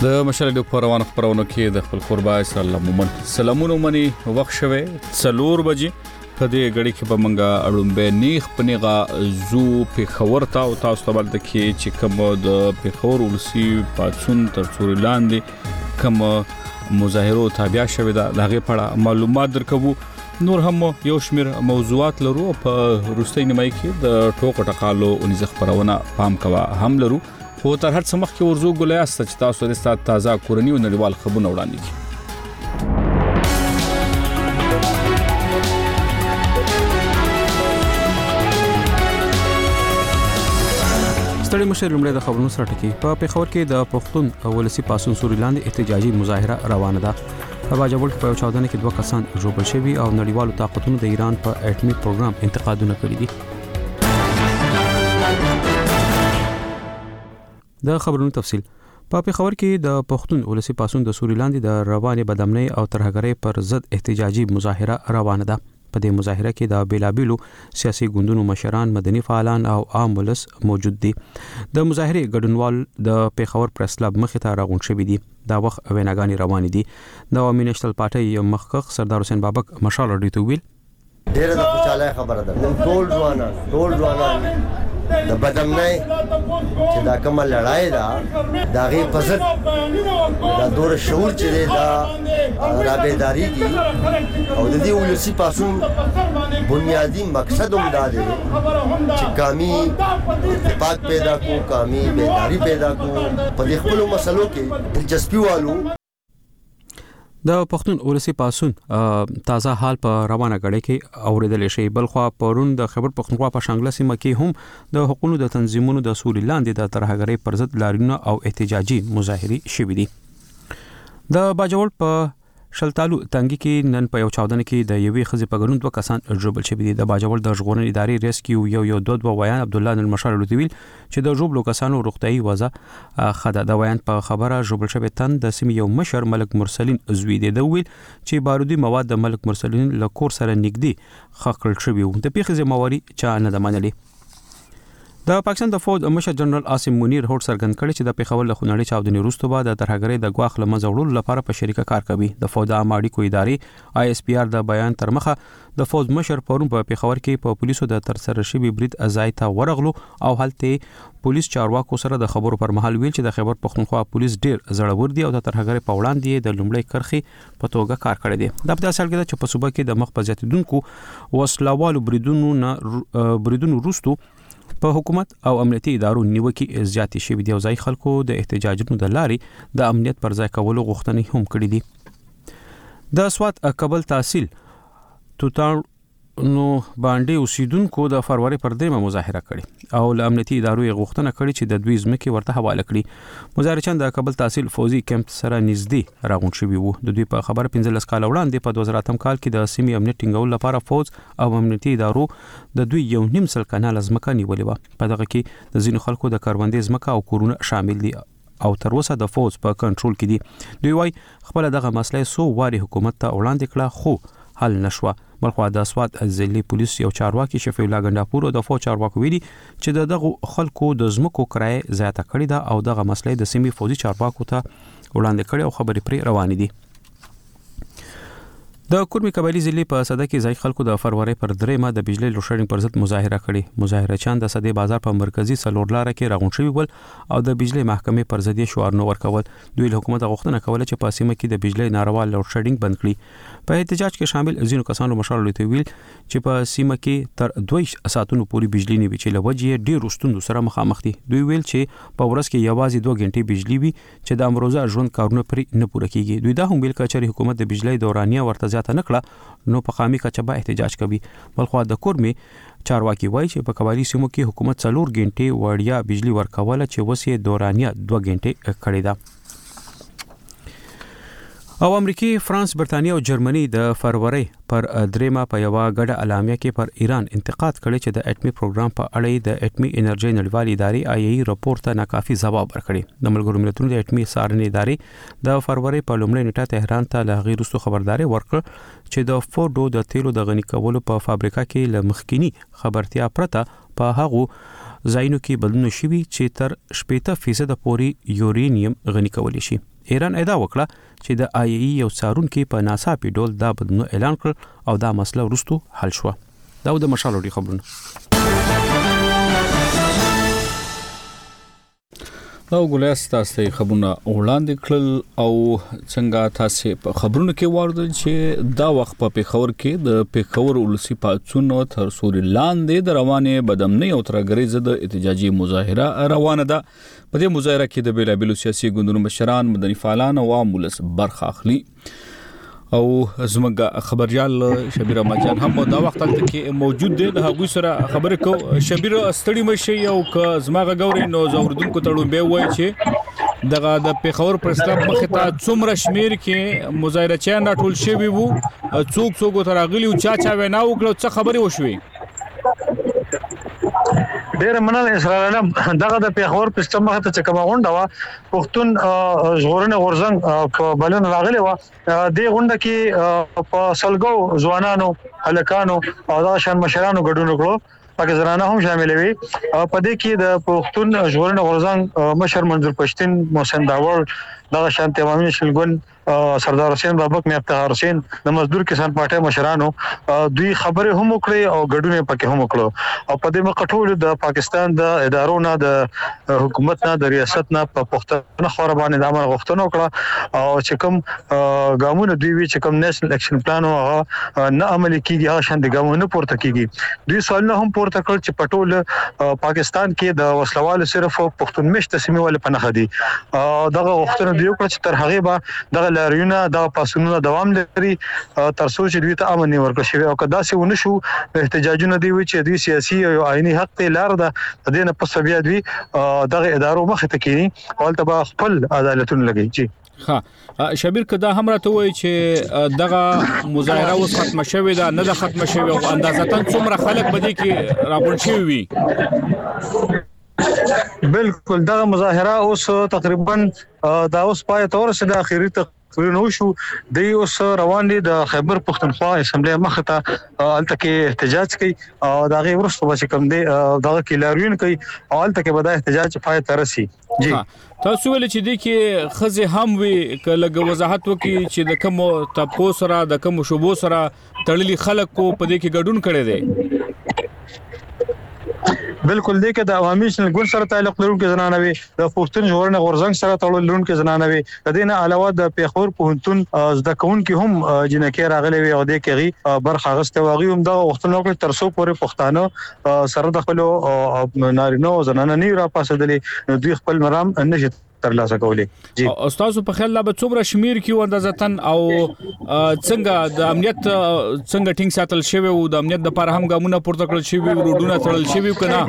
د مشال د پروانه خبرونه کې د خپل قربا اسلام مومن سلامونه مني وخت شوه 4 بجې په دې غړي کې به منګه اړومبه نیخ پنیغه زو په خبرتا او تاسو ته بل د کې چې کوم د پیښور ولسی پاتون تر څوري لاندې کوم مظاهرو تابع شوه دغه پړه معلومات درکو نور هم یو شمیر موضوعات لرو په روستۍ نیمای کې د ټوک ټقالو انځ خبرونه پام کوا هم لرو خو تر هر څه مخکې ورزو ګلیا ست چې تاسو د ستاسو تازه کورنی او نړیوال خبرونه وړاندې کړئ ستړي مشر لمړی د خبرونو سره ټکی په پیښور کې د پښتون ولسی پاسون سوري لاندې احتجاجي مظاهره روانه ده په باجوړ کې په چاودنه کې 2 کسان ژوبل شوي او نړیوالو طاقتونو د ایران په اټومي پروګرام انتقادونه کړي دي د خبرونو تفصیل په پیښور کې د پښتون ولسی پاسون د سوري لاندې د رواني بدامنۍ او ترهګرۍ پر ضد احتجاجي مظاهره روانه ده په دې مظاهره کې د بیلابیلو سیاسي ګوندونو مشران مدني فعالان او عام ولس موجود دي د مظاهره ګډونوال د پیښور پریس کلب مخې ته راغون شوي دي دا وخت ویناګانی روان دي د عوامي نېشنل پارټي مخکخ سردار حسین بابک مشال رډی تو ویل ډېر د خوشاله خبره ده ټول ځوانان د بدامنۍ چې دا کومه لړۍ ده دا غي پزت دا دور شعور چې دا رابطداري دي او د دې ولسی پاسون بنیادی مقصد هم دا دی چې قومي اتفاق پیدا کو قومي بیداری پیدا کو په دې خپل مسلو کې دلچسپي والو د پښتون ولسی پاسون تازه حال په روانه غړې کې اوریدل شي بلخوا پرون د خبر پښتونخوا په شانګله سیمه کې هم د حقوقو د تنظیمونو د سوري لاندې د ترهګرۍ پر ضد لاریونه او احتجاجي مظاهرې شوې دي د باجوړ په شلتالو تنګي کې نن په یو چاودنه کې د یوې خزې په ګډون 2 کسان ژوبل شوي دي د باجوړ د ژغورنې ادارې ریسکیو یو 2 ویان عبد الله المشال لوتویل چې د ژوبلو کسانو روغتيایي وضع خده د ویان په خبره ژوبل شوی تن د سیمې یو مشر ملک مرسلین زوی دی د ویل چې بارودي مواد د ملک مرسلین له کور سره نږدې خکړل شوی و د پیښې ذمہواری چا نه د منلي د پاکستان د فوج مشر جنرال عاصم منیر هوټ سرګند کړي چې د پیښور له خونړۍ چاودنې وروسته بعد د ترهګرۍ د غواخ لمنځه وړلو لپاره په شریکه کار کوي د فوج د اړیکو ادارې آی اس پی آر د بیان تر مخه د فوج مشر پرون په پیښور کې په پولیسو د ترسره شوی برید ازای ته ورغلو او هلته پولیس چارواکو سره د خبرو پر مهال ویل چې د خیبر پښتونخوا پولیس ډیر زړور دي او د ترهګرۍ په وړاندې د لومړی کرخي په توګه کار کړی دی د په اصل کې چې په صوبه کې د مخ په زیاتیدونکو وسلوالو بریدونو وروسته په حکومت او امنیتي ادارو نیوکې زیاتې شوې دي او ځای خلکو د احتجاجونو د لارې د امنیت پر ځای کولو غوښتنې هم کړې دي د سوات کابل تحصیل نو باندې اوسیدونکو د فروری پر دیمه مظاهره کړې او ل امنیتي ادارو غوښتنه کړې چې د دوی ځمکې ورته حواله کړي مظاهرچیان د کابل تحصیل فوزي کیمپ سره نږدې راغون شوي وو د دوی په خبر 15 کال وړاندې په 2008 کال کې د سیمې امنیت ټینګول لپاره فوج او امنیتي ادارو د دوی یو نیم سل کانال ځمکه نیولې و په دغه کې د ځینو خلکو د کاروندې ځمکه او کورونه شامل دي او تر اوسه د فوج په کنټرول کې دي دوی وايي خپل دغه مسله سو واري حکومت ته وړاندې کړه خو حل نشوه بلخوا د سوات ضلعي پولیس یو چارواکي شفیع الله ګنداپور او د فوج چارواکو ویلي چې دغه خلکو د ځمکو کرایه زیاته کړې ده او دغه مسله د سیمې فوجي چارواکو ته وړاندې کړي او خبرې پرې روانې دي د کورمي قبایلی ضلع په صده کې ځای خلکو د فروری پر دریمه د بجلی لوډشیډینګ پر ضد مظاهره کړې مظاهرچیان د صده بازار په مرکزی سلور لار کې راغون شوي ول او د بجلی محکمې پر ضد شعار نو ورکول دوی له حکومت غوښتنه کوله چې په سیمه کې د بجلی ناروا لوډشیډینګ بند کړي په احتجاج کې شامل ځینو کسانو مشال لوي ویل چې په سیمه کې تر 2 ساعتونو پورې بجلی نه وي چې لوجه ډیر ستوندو سره مخامخ دي دوی ویل چې په ورځ کې یوازې 2 غنټې بجلی وي چې د امروزه ژوند کارونه پرې نه پوره کیږي دوی دا هم ویل چې حکومت د بجلی دورانیه ورته زیاته نکړه نو په قامي کچه به احتجاج کوي بلخوا د کورمي چارواکي وایي چې په قبایلی سیمو کې حکومت 4 غنټې وړیا بجلی ورکوله چې وسې دورانیه 2 غنټې کړې ده او امریکای فرانس برتانیې او جرمني د فروری پر دریمه په یو غړ اعلامیه کې پر ایران انتقاد کړي چې د اټمی پروګرام په اړه د اټمی انرژي نړیوالې ادارې آی راپور ته ناکافي ځواب ورکړي د ملګرو ملتونو د اټمی څارنې ادارې د فروری په لومړۍ نیټه تهران ته له غیر رسو خبرداري ورکړه چې د فورډو د تیلو د غني کولو په فابریکه کې لمخکینی خبرتیا پرته په هغه ځایونو کې بدلون شوي چې تر 80% پورې یورانیم غني کول شي ایران ادعا وکړه چې د آی ای یو څارونکي په ناڅاپي ډول دا بدلون اعلان کړ او دا مسله وروسته حل شوه. دا د مشالوړي خبرونه. دا وګورئ تاسو خبرونه وړاندې کړل او څنګه تاسو په خبرونو کې واردل چې دا وخت په پیښور کې د پیښور ولسی پاتون تر سوري لاندې د روانه بدامنۍ او ترګری زده احتجاجي مظاهره روانه ده. په دې مظاهره کې د بیلابیلو سیاسي ګوندونو مشران، مدني فعالان او عامولس برخه اخلي. او زموږ خبريال شبیر احمد جان هم دا وخت تل کې موجود دی. د هغوی سره خبرې کو. شبیر ستړي مشي او ک زماغه غوري نو زوردونکو تړون به وای چې دغه د پیښور پرستاب مخه ته څومره شمیر کې مظاهره چان راټول شوی وو، څوک ترغلی او چا وینا وکړو، څه خبرې وشوي؟ ډېر مننه اسرائیل. دغه د پیښور پرستاب مخه ته کومه غونډه وا پښتون ژغورنه غورزنګ په بلن راغلی و. د غونډه کې په سلګو ځوانانو، هلکانو او د شان مشرانو ګډون وکړو، پکې زنانه هم شامل وي. په دې کې د پښتون ژغورنه غورزنګ مشر منظور پښتين، محسن داور، دغه شانتي امامي شلګون، سردار حسین بابک، میافتخار حسین، د مزدور کسان پارټي مشرانو دوی خبره هم وکړي او ګډون پکې هم وکړو. او په دې مقټول د پاکستان د ادارو نه، د حکومت نه، د ریاست نه په پښتون خبر باندې د امر غوښتنه وکړه او چې کوم ګامونه دوی وی چې کوم نېشنل اکشن پلان او نه عملي کیږي، هغه شان د ګامونه پورته کیږي. دوی سوالونه هم پورته کړ چې پټول پاکستان کې د وسلوالو صرف پښتون مشت سیمه ول پنه خدي. دغه غوښتنه دی وکړه چې تر هغه به دغه لاریونه د پاسونو دوام لري تر څو چې دوی ته امن ورکړي شي. او کدا سي ونه شو احتجاجونه دی چې دوی سیاسي او آئینی حق ته لار ده، د دې نه پس بیا دوی دغه ادارو مخه ته کینی او تبا خپل عدالتونه لګي. جی ها شبیر کدا هم راته وای چې دغه مظاهره اوس ختم شوه ده، نه ده ختم شوه او اندازاتن څومره خلک بده کې راغون شي وي؟ بالکل دغه مظاهره اوس تقریبا دا اوس پای تور سره د اخیری تقریرونه وشو. د اوس روان دي د خیبر پختونخوا اسمبلی مخه ته الته کې احتجاج کوي او دا غي ورسته به کوم دي دغه کې لاریون کوي او الته کې به د احتجاج پای ترسي. جی تاسو ول چې د کې خزه هم وی کله وضاحت وکي چې د کوم تپو سره د کوم شوبو سره تړلي خلک کو په دې کې ګډون کړي دي؟ بالکل دې کې د عوامي شنل ګوند سره تعلق لرونکي زنانه وي، د پښتون ژغورنه غورزنګ سره تعلق لرونکي زنانه وي. د دې نه علاوه د پیښور پوهنتون زده کوونکي هم جنکې راغلي وي او د کې برخه غسته واغي هم د وختونو کې ترسو پورې پښتانه سره د خپل نارینه او زنانه نه را پاسېدلې، دوی خپل مرام نشي ترلاسه کولی. جی استاد په خیال لا به څومره شمیر کې اندازتن او څنګه د امنیت څنګه ټینګ ساتل شوی او د امنیت لپاره هم ګامونه پورته کړل شوی، روډونه تړل شوی کنه؟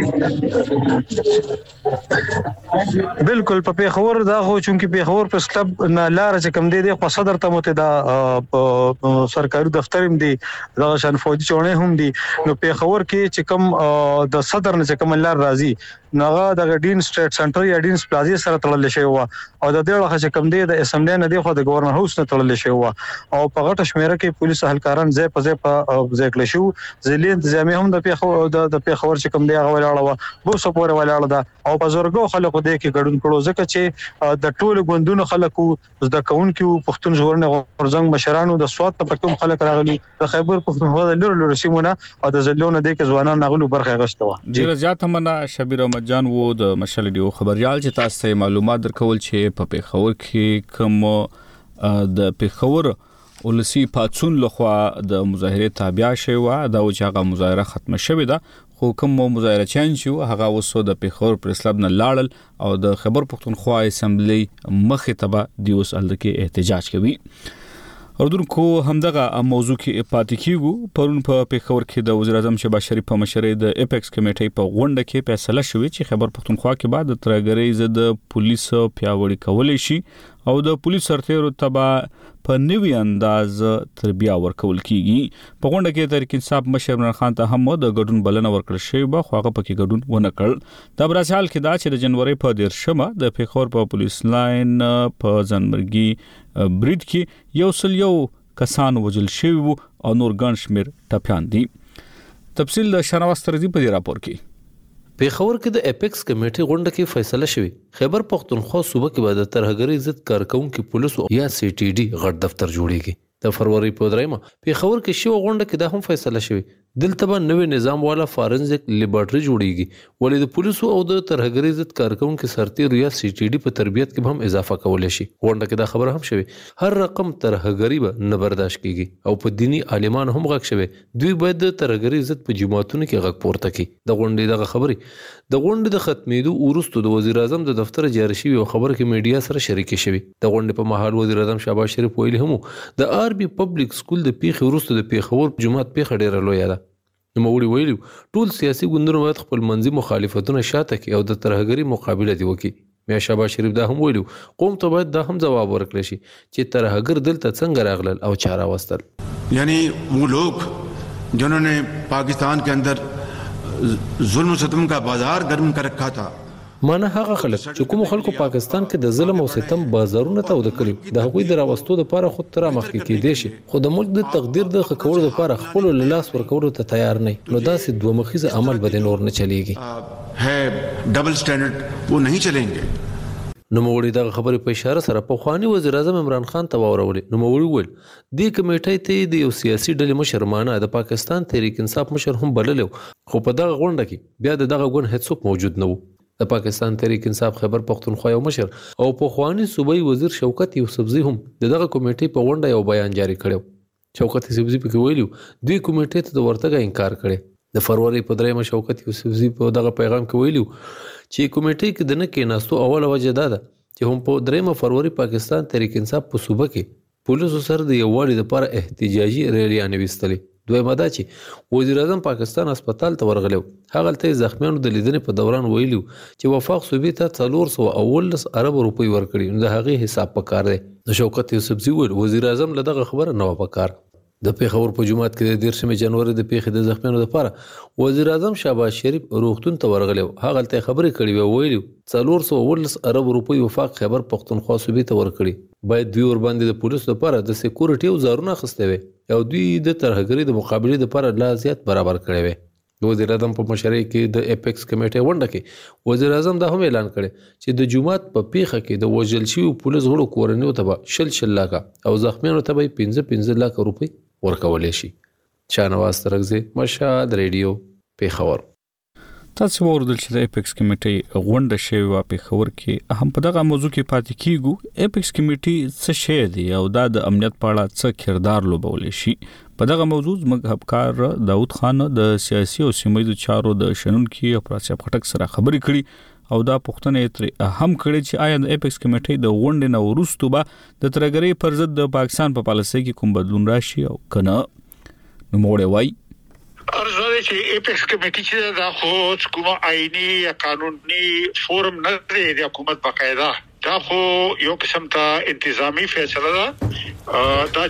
بالکل په پیښور دا خو چې پیښور په سټب نه لار چې کم دی خو صدر ته مت دا سرکاري دفتر هم دی، دا شان فوجي چونه هم دی. نو پیښور کې چې کم د صدر نه چې کم لار راځي نغه د ډین سټریټ سنټر یا ډینز پلازا سره تړل شوی و او د دې وخت چې کم دی د اسمبلی نه دی خو د گورنر هاوس نه تړل شوی و او په غټه شمیره کې پولیس اهلکاران ځای په ځای کله شو. ځلې انتظامی هم د پیښور چې کم دی هغه ولاړه و، بو سپور ولاړه ده او په زورګو خلکو د کې ګډون کړو ځکه چې د ټولو ګوندونو خلکو زده کوونکو پښتون ژغورنه غورزنګ مشرانو د سواد په کوم خلک راغلي د خیبر پښتونخوا د لوري سیمونه او د زلونه د کې ځوانان نغلو برخه غشته و. ډیر زیات مننه شبیر احمد جان وو د مشال ډیو خبريال چې تاسو ته معلومات درکول چې په پیښور کې کوم د پیښور ولسی پاتون لخوا د مظاهره تابع شوی و، دا چې هغه مظاهره ختمه شوې ده خو کوم مظاهره چانج شو هغه وسو د پیښور پرسلب نه لاړل او د خیبر پختونخوا اسمبلی مخه تبع د اوس الکه احتجاج کوي. اردوونکو همدغه موضوع کې پاتې کیږو. پرون په پیښور کې د وزیر اعظم شهباز شریف په مشرۍ د اپیکس کمیټې په غونډه کې فیصله شوې چې خیبر پختونخوا کې بعد د ترګری ضد پولیس پیاوړي کولې شي او د پولیس سرتیرو تبع په نوي انداز تربیه ورکول کیږي. په غونډه کې تحریک انصاف مشر عمران خان ته هم د ګډون بلنه ورکړل شوې به خو هغه پکې ګډون ونه کړ. د برازیل کې دا چې د جنوري په 13 د پیښور په پولیس لاین په ځنمرګي برید کې یو کسان وجل شوی او نور ګڼ شمیر ټپيان دي. تفصیل د شنواز ترځي په دې راپور کې. پیښور کې د اپیکس کمیټې غونډه کې فیصله شوې خیبر پختونخوا صوبه کې به د ترهګرۍ ضد کارکونکو پولیسو یا سی ټي ډي غټ دفتر جوړیږي د فروری په 3 پیښور کې شو غونډه کې دا هم فیصله شوې دلته به نوې نظام والا فارنزیک لیبارټری جوړیږي ولې د پولیسو او د ترهګرۍ ضد کارکونکو سرتیر یا سی ټي ډي په تربیت کې هم اضافه کولای شي غونډه کې دا خبره هم شوې هر رقم ترهګرۍ به نه برداشت کیږي او په دینی عالمان هم غږ شوې دوی باید د ترهګرۍ ضد په جماعتونو کې غږ پورته کړي د غونډې دغه خبرې د غونډې د ختمېدو وروسته د وزیر اعظم د دفتر جاری شوی او خبره کې میډیا سره شریکې شوې د غونډې په مهال وزیر اعظم شهباز شریف ویلي هم د آر بي پبلک سکول د پیښې وروسته د پیښور جماعت پیښه ډیره لویه ده نوموړي ویلي ټول سیاسي ګوندونه باید خپل منځي مخالفتونه شاته کړي او د ترهګرۍ مقابله دي وکړي میا شهباز شریف دا هم ویلي قوم ته باید دا هم ځواب ورکړي شي چې ترهګر دلته څنګه راغلل او چا راوستل یعنی وہ لوگ جنہوں نے پاکستان کے اندر ظلم و ستم کا بازار گرم کر رکھا تھا مانه هغه خلک چې کوم خلکو پاکستان کې د ظلم او ستم بازارونه ته ود کړی د هغوی د راوستو لپاره خود تر مخکې کېدې شي خو د ملک د تقدیر د خکول لپاره خپل لاس ورکول ته تیار نه نو داسې دوه مخیزه عمل به نور نه چلیږي ہے ډبل سټانډرډ وہ نہیں چلیں گے نو موري دا خبرې په اشاره سره په خواني وزیر اعظم عمران خان ته واورولې نو موري ول د کمیټې ته د یو سیاسي ډلې مشرمانه د پاکستان تحریک انصاف مشر هم بللو خو په دغه غونډه کې بیا دغه ګون هیڅوک موجود نه وو د پاکستان تحریک انصاف خیبر پختونخوا یو مشر او په خواني صوبایي وزیر شوکت یوسفزي هم دغه کمیټې په غونډه یو بیان جاری کړو شوکت یوسفزي په ویلو دوی کمیټې ته د ورتګ انکار کړي د فروری په 3 شوکت یوسفزي په دغه پیغام کې ویلو چې کمیټې کې د نه کېناستو اوله وجه دا ده چې هم په 3 فروری پاکستان تحریک انصاف په صوبه کې پولیسو سره د یووالي لپاره احتجاجي ریلیانې وستلې دویمه دا چې وزیر اعظم پاکستان هسپتال ته ورغلو هغه ته زخمیانو د لیدنې په دوران ویلو چې وفاق صوبې ته 419 ارب روپۍ ورکړي نو د هغه حساب پکار دی د شوکت یوسفزي وزیر اعظم له دغه خبره نه پکار د پیښور په جمعات کې د 13 جنوري د پیښې د زخمیانو لپاره وزیر اعظم شهباز شریف روغتون ته ورغلو هغه ته خبرې کړې ویلو 419 ارب روپۍ وفاق خیبر پختونخوا صوبې ته ورکړي باید دوی ور باندې د پولیسو لپاره د سکیورټي او زارونه خسته وي او دوی د ترهګرۍ د مقابله لپاره لا زیات برابر کړي وي وزیر اعظم په مشرۍ کې د اپیکس کمیټې غونډه کې وزیر اعظم دا هم اعلان کړي چې د جمعات په پیښه کې د وژل شویو پولیس غړو کورنیو ته به شل لاکه او زخمیانو ته به 15 لاکه روپۍ ورکولې شي شاهنواز ترغزي مشهد ریډیو پیښور تاسو ورته چې د اپیکس کمیټې غونډه شوی و پیښور کې هم په دغه موضوع کې پاتې کیږو اپیکس کمیټې څه شی دی او د امنیت په اړه څه کردار لوبول شي په دغه موضوع زموږ همکار داود خان د سیاسي او سیمایي چارو د شنونکو افراطیاب خټک سره خبرې کړي او دا پوښتنه تر هم کړي چې آیا د اپیکس کمیټې د غونډې نو وروسته به د ترهګرۍ پر ضد د پاکستان په پالیسۍ کې کوم بدلون راشي او کنه نو موړې وای ارزوده چې اپیکس کمیټې چې دا خو کومه آئینی یا قانوني فورم نه دی د حکومت باقاعده دا خو یو قسم ته انتظامی فیصله ده دا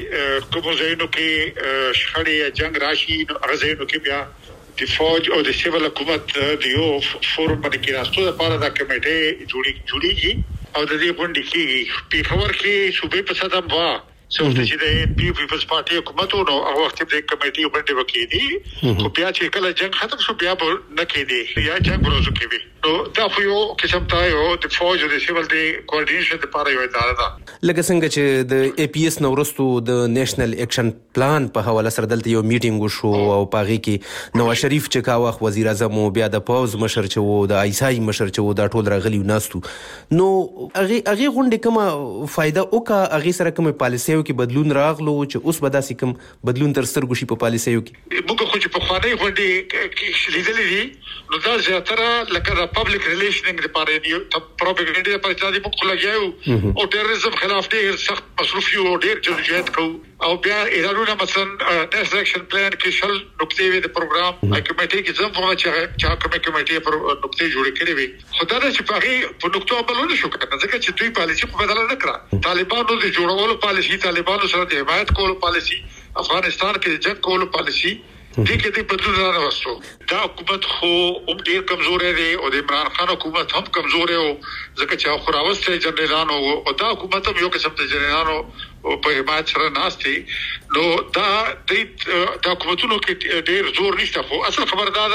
چې کوم ځایونو کې شخړې یا جنگ راشي نو هغه ځایونو کې بیا د فوج او د سیول حکومت د یو فورم باندې کې راستو لپاره دا کمیټه جوړیږي او د دې غونډې کې پیښور کې صوبې په صدم وا چې د پیپلز پارټي حکومت او هغه وخت د کمیټې باندې وکړي خو بیا چې کله جنگ ختم شو بیا نه کېدی یا جنگ ورځو کې نو دا خو یو قسم ته یو د فوج او د سیول د کوارډینیشن لپاره یو اداره ده لکه څنګه چې د اي پي اس نورستو د نېشنل اکشن پلان په حواله سره دلته یو میټینګ وشو او پاغي کې نواز شریف چې کاوخ وزیر اعظم بیا د پوز مشر چې وو د ایسای مشر چې وو دا ټول راغلی ناستو نو هغه غونډه کومه فائدہ وکا هغه سره کومه پالیسیو کې بدلون راغلو چې اوس به داسې کوم بدلون تر سترګو شي په پالیسیو کې موږ خو چې په خواني غونډه کې لیدلې دي نو دا زیاتره لکه پبلک ریلیشنینګ لپاره دی پروپاګاندا لپاره چې موږ لګیاو او ټیرریزم خلاف ډېر سخت مصروف یو ډېر جديات کوو او بیا ایرانونه مثلا نېشنل اکشن پلان کې شل نقطې وي د پروګرام کمیټې کې ځم په چې کمیټې پر نقطې جوړې کړې وي خدای چې په نقطو عملونه شو کړه ځکه چې دوی پالیسي په بدل نه کړه طالبانو د جوړولو پالیسي طالبانو سره د حمایت کولو پالیسي افغانستان کې جنگ کولو پالیسي دې کې د بدلون راوستو دا حکومت خو ډېر کمزور دی او د عمران خان حکومت هم کمزور دی ځکه چې خو راوسته جنرالانو او دا حکومت هم یو قسم ته جنرالانو په حمایت سره ناشتي نو دا د حکومتونو کې ډېر زور نشته خو اصل خبردار ده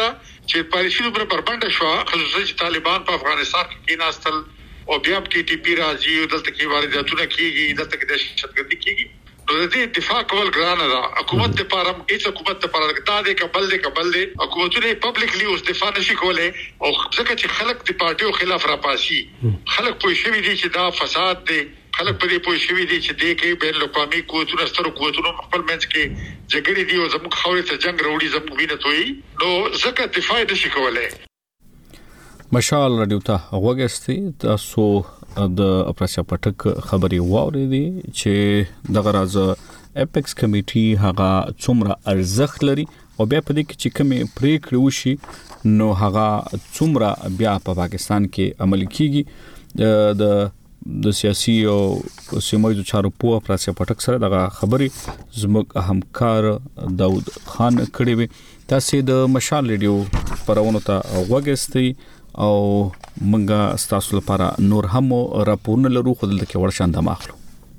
چې پالیسي پر بربنده شو خصوصي طالبان په افغانستان کې ناستل او بیا کې ټي پی راځي او دلته کې وارداتونه کیږي دلته کې دهشتګردي کیږي نو د دې اتفاق کول ګران ده حکومت ته پاره هیڅ حکومت ته پاره تا دې قبل دې حکومتونه پبلکلی اوس دفاع نشي کولای او ځکه چې خلک د پارټیو خلاف راپاسي خلک پوه شوي دي چې دا فساد دی خلک په دې پوه شوي دي چې دې کې بین الاقوامي قوتونو سترو قوتونو خپل منځ کې جګړې دي او زموږ خاورې ته جنگ راوړي زموږ وینه توي نو ځکه دفاع نشي کولای مشال رادیو ته وګستي تاسو د اپراسیا پټک خبري واورېدي چې د غراز اپیکس کمیټي هغه څومره ارزښت لري او بیا په دې کې چې کومې پریکړې وشي نو هغه څومره بیا په پاکستان کې عمل کیږي د سیاسي او سیمایي چارو په اپراسیا پټک سره دغه خبري زموږ همکار داود خان کړي وي تاسو د مشال رادیو پرونو ته وګستي او منګه ستاسو لپاره نور هم راپورونه لرو خو دلته کې ورشان د ماخلو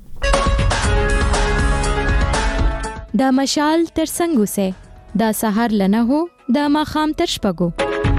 دا مشال تر څنګه سه دا سحر لنه هو دا ماخام تر شپګو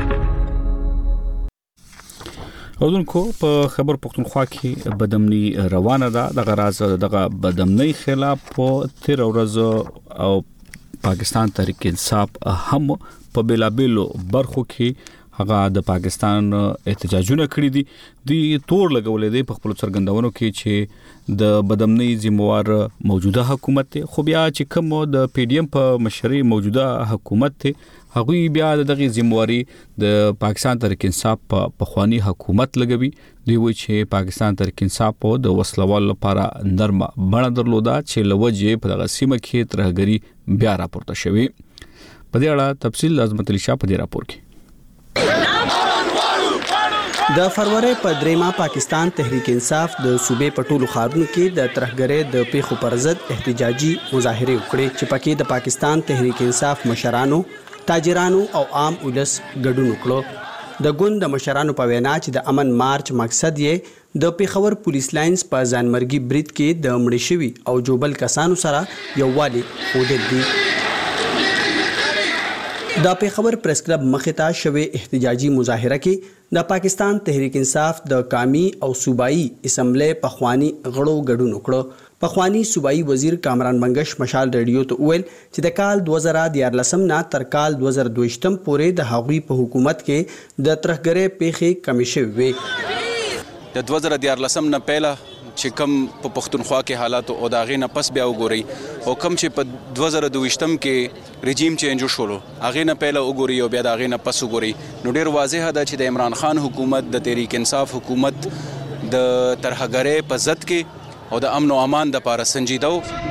اودونکو په خبر پختونخوا کې بدمنی روانه ده د غراز دغه بدمنی خلاف په تیر ورځ او پاکستان تحریک انصاف هم په بلابلو برخو کې هغه د پاکستان احتجاجونه کړی دي د تور لګولې دي په خپل څرګندونو کې چې د بدمنۍ ذمہوار موجوده حکومت ته خو بیا چې کوم د پی ډی ایم په مشرۍ موجوده حکومت ته هغه بیا دغه ذمہواری د پاکستان تحریک انصاف په خواني حکومت لګوي دی و چې پاکستان تحریک انصاف په د وسلوال لپاره نرمه بڼه درلوده چې لوجه په دغه سیمه کې ترهګری بیا راپورته شوی په دې اړه تفصیل عظمت علي شاه په دې راپور کې د فروری په دریمه پاکستان تحریک انصاف د صوبې په ټولو ښارونو کې د ترهګرۍ د پیښو پر ضد احتجاجي مظاهره وکړې چې پکې د پاکستان تحریک انصاف مشرانو تاجرانو او عام ولس ګډون وکړو د ګوند د مشرانو په وینا چې د امن مارچ مقصد یې د پیښور پولیس لاینز په ځانمرګي برید کې د مړي شوي او جوبل کسانو سره یووالي ښودل دي د پیښور پریس کلب مخې ته شوی احتجاجي مظاهره کې د پاکستان تحریک انصاف د قومي او صوبایي اسمبلی پخوانی غړو ګډون وکړو پخوانی صوبایي وزیر کامران منګش مشال رادیو ته ویل چې د کال 2014 نه تر کال 2022 پورې د هغوی په حکومت کې د ترهګرۍ پیښې کمې شوې وې د 2014 نه پهله چې کم په پښتونخوا کې حالات او داغې نه پس بیا وګوري او کم چې په 2022 کې رژیم چینج وشولو هغه نه پهله وګوري او بیا داغې نه پس وګوري نو ډیر واضح ده چې د عمران خان حکومت د تحریک انصاف حکومت د ترهګرۍ په ضد کې او د امن او امان د لپاره سنجیده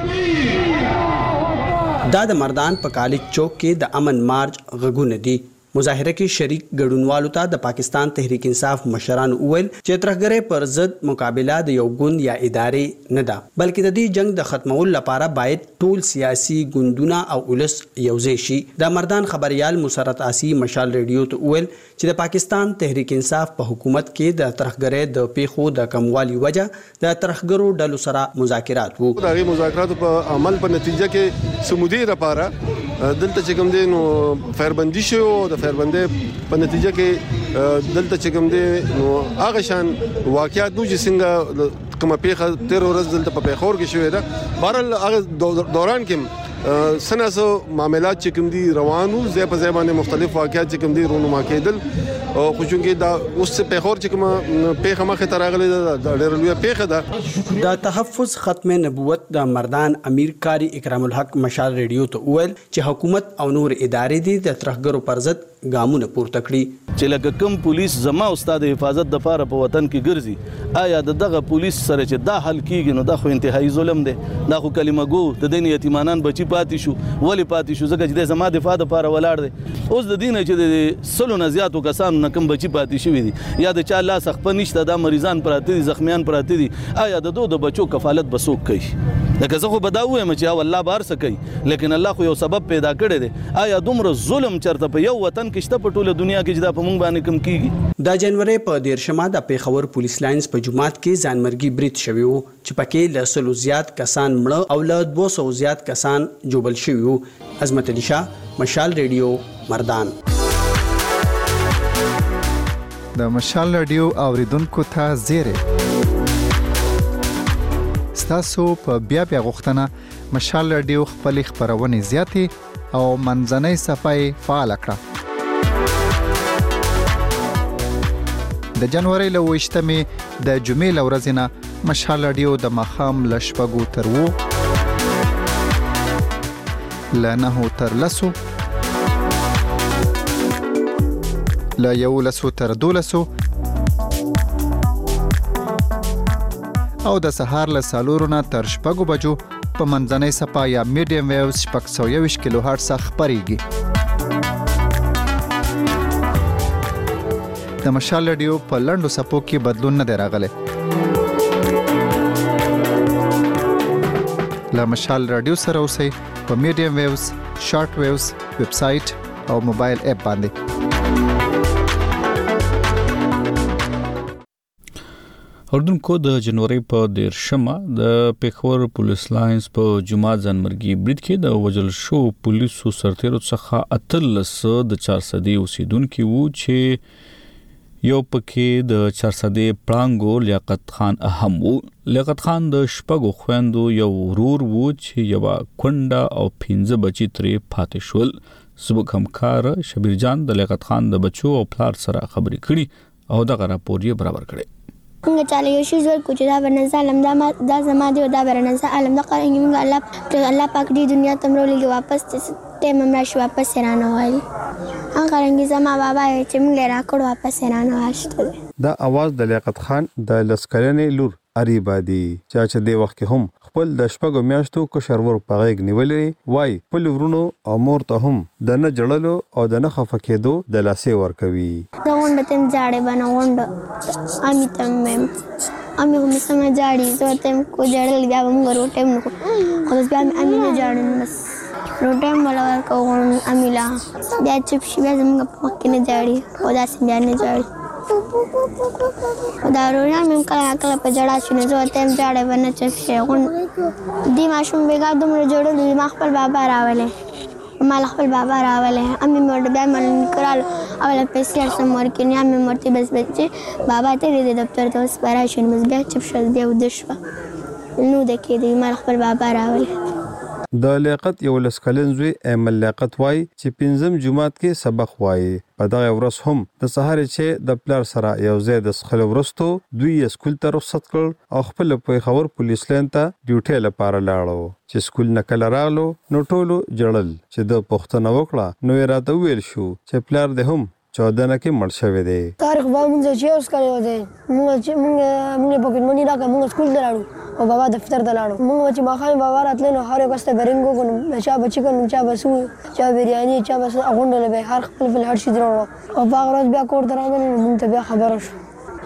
دا د مردان په کالج چوک کې د امن مارچ غږونه دي مظاهره کې شریک ګډونوالو ته د پاکستان تحریک انصاف مشرانو وویل چې ترهګرۍ پر ضد مقابله د یو ګوند یا ادارې نه ده بلکې د دې جنگ د ختمولو لپاره باید ټول سیاسي ګوندونه او ولس یوځای شي د مردان خبريال مسرت آسی مشال رادیو ته وویل چې د پاکستان تحریک انصاف په حکومت کې د ترهګرۍ د پیښو د کموالي وجه د ترهګرو ډلو سره مذاکرات وو د مذاکراتو په عمل په نتیجه کې سمودي لپاره دلته چې کوم دي نو فیربندي شو د فیربندۍ په نتیجه کې دلته چې کوم دي نو هغه شان واقعیت نو چې څنګه کومه پیښه تیر ورځ دلته په پیښور کې شوې ده بهرحال هغه دوران کې سناسو معاملات چې کوم دي روانو زې په ځای باندې مختلف واقعیت چې کوم دي رونما کېدل او خو چونکې دا اوس پیښور چې کومه پیښه مخه تر راغلي د ډېر لوی پیښه ده د تحفظ ختم نبوت د مردان امیر کاری اکرام الحق مشال رادیو ته ویل چې حکومت او نور ادارې دي د ترهګرو پر ضد ګامونه پورته کړي چې لکه کوم پولیس زما استاد حفاظت د لپاره په وطن کې ګرځي آیا دغه پولیس سره چې دا حل کیږي نو دا خو انتهایی ظلم دی دا خو کلمه ګو د دین یتیمانان بچی پاتې شو ولی پاتې شو ځکه چې د زما دفاع لپاره ولاړ دی اوس د دین چې د سلو نه زیاتو کسانو نه کوم بچی پاتې شوی دي یا د چا لاس خپل نشته د مریضان پراته دي زخمیان پراته دي آیا د دوه د بچو کفالت بسوک کوي لکه زه خو بداوې مچ او الله بار سکی لیکن الله خو یو سبب پیدا کړی دی آیا دومره ظلم چرته په یو وطن کې شته په ټوله دنیا کې چې دا په مونږ باندې کم کیږي د جنوري په 13 د پیښور پولیس لاینز په جمعات کې ځانمرګي برید شوی وو چې پکې له 100 زیات کسان مړه او له 200 زیات کسان جوبل شوی وو عظمت علي شاه مشال رادیو مردان د مشال رادیو اوریدونکو ته زیری ستاسو په بیا غوښتنه مشال رادیو خپل خبرونه زیاتې او منځنۍ صفحه فعال کړه د جنوري له 28مې د جمعې ورځې نه مشال رادیو د مخام لشپګو تر وو لنه تر لسو لا یو لسو تر دولسو او د سهار له سالورونه تر شپږو بجو په منځنۍ صفحه یا میډیم ویوز 621 کیلو هرتز خبريږي د مشال رادیو په لندو صفو کې بدلون نه دی راغلی له مشال رادیو سره اوسئ په میډیم ویوز شارټ ویوز ویب سټ او موبایل اپ باندې اردوونکو د جنوري په 13مه د پیښور پولیس لاینز په جمعه ځانمرګي برید کې د وجل شو پولیسو سرتیرو څخه اتلس د 400 اوسیدونکو وو چې یو پکې د 400 پړانګو لیاقت خان اهم وو لیاقت خان د شپږو خويندو یو ورور وو چې یو کونډه او 15 بچی ترې پاتې شول سبق همکار شبیر جان د لیاقت خان د بچو او پلار سره خبرې کړي او دغه راپور یې برابر کړي موږ چاله یو شی زول کوچ دا ورنځه علم دا زما دی دا ورنځه علم دا قرانګي موږ الله پاک دې دنیا تمرو لګي واپس ته ممرا شو واپس رانه وایي هغه قرانګي زما بابا چې موږ را کړو واپس رانه واشته دا आवाज د لیاقت خان د لسکرنې لور اریبادي چې د وخت هم خپل د شپږو میاشتو کو شرور پغېګ نیولې وای په لورونو امور ته هم د نه جړلو او د نه خفقېدو د لاسې ورکوي دا وند تم جاړې باندې وند امي هم سم جاړې زه تم کو جړل بیا موږ روټم نو خو بیا امي نه جاړم بس روټم ولا کو امیلا بیا چپ شي بیا موږ پکې نه جاړې او دا سم بیا نه جاړې دا رونا مې کله په جړا شنه زه تم جاړې باندې چپ شي دی ماشوم بیګا دومره جوړل ما خپل بابا راولې ما خپل بابا راولې امي مړ بیا مل کړل اوله پیسې سم ورکې نه مې مرتي بس بچي بابا ته دې دفتر ته سپارا شنه بس بیا چپ شل بیا ودښوا نو د کې دی ما خپل بابا راولې د لیاقت یو لسکلنځوي ایمل لیاقت وای چې پنځم جمعات کې سبق وای په دغه ورځ هم د سهار چې د پلار سره یو ځای د سخل ورستو دوی سکول ته رخصت کړ او خپل په خبر پولیس لاین ته ډیوټي لپاره لاړو چې سکول نکل راغلو نو ټولو جړل چې د پښتنو وکړه نو راته ویل شو چې پلار دې هم 14 کې مړ شوی دی تاریخ به موږ چې اوس کړو دی موږ په کومنی راکه موږ سکول ته لاړو او بابا دفتر ته لاړو موږ چې ماخای بابا راتلو نو هر یو کس ته برنګو کوم چا بچی کوم چا بسو چا بریاني چا بس غونډل به هر خپل هر شي درو او هغه ورځ بیا کور درامل موږ ته بیا خبره شو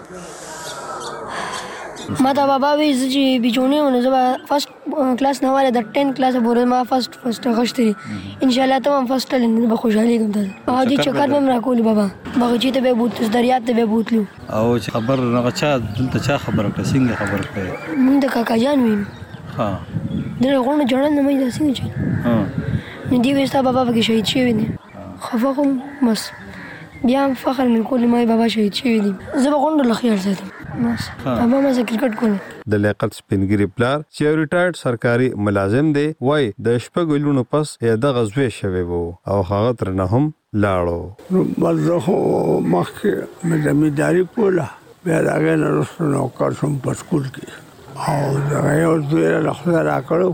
ما ته بابا وی چې بيجونی ونه زما فرست کلاس نه واله د 10 کلاس پورې ما فرست غشتري ان شاء الله تمام فرست لنه به خوشحالي کوم ته او دې چکر مې مرا کولی بابا بغچې ته به بوت دریاب ته به بوتلو او خبر نه چا دلته چا خبره کړه څنګه خبره کړه مونږ د کاکا جان وین ها دغه غوڼه جوړل نه مې دا څنګه چې نو دی وستا بابا به شهید شوی دی خفقم مس بیا فخر مې کولی ما بابا شهید شوی دی زه به غوڼه لخيار ساتم بس بابا ما کرکټ کوله د لیاقت سپینګری پلار چې ریټایرډ سرکاري ملازم دی وای د شپږ لونو پس یا د غزوې شوی وو او هغه تر نه هم لاړو نو مرزه مخکې مې زمینداری کوله بیا هغه نه رسنو کار شم په سکول کې او دا یو ځای له خپل راکړو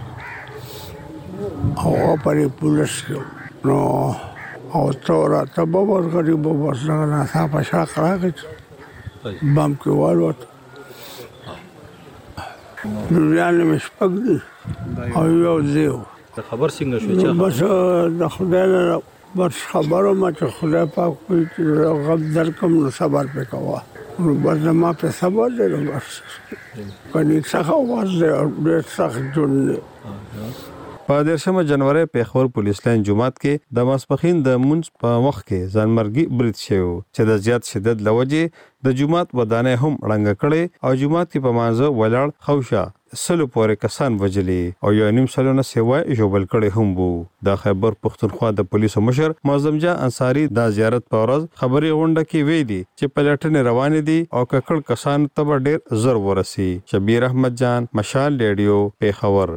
او پرې پولیس نو او تورا ته بابا غریب بابا څنګه نه صاحب شاک راغی بام کې والوت دنیا نه مشپک دي او یو زیو خبر څنګه شو چې بس د خدای نه بس خبرو ما چې خدای پاک کوي چې غم درکم نو صبر وکوا نو بس ما په صبر دې بس کني څخه وځي ډېر سخت جون په 13 جنوري پیښور پولیس لاین جمعات کې د ماسپخین د منځ په وخت کې ځانمرګي برید شوی چې د زیات شدت لوجه د جمعات ودانې هم رنګ کړي او جمعات کې په مانزه ولاړ خوشا سلو پورې کسان وجلې او 1.5 سلونه سیوا جوړل کړي هم وو. د خیبر پختونخوا د پولیسو مشر معظم جان انصاری د زیارت په ورځ خبري غونډه کې ویلي چې پلټنې روانې دي او ککړ کسان ته ډېر زر ورسي. شبیر احمد جان، مشال ریډیو، پیښور.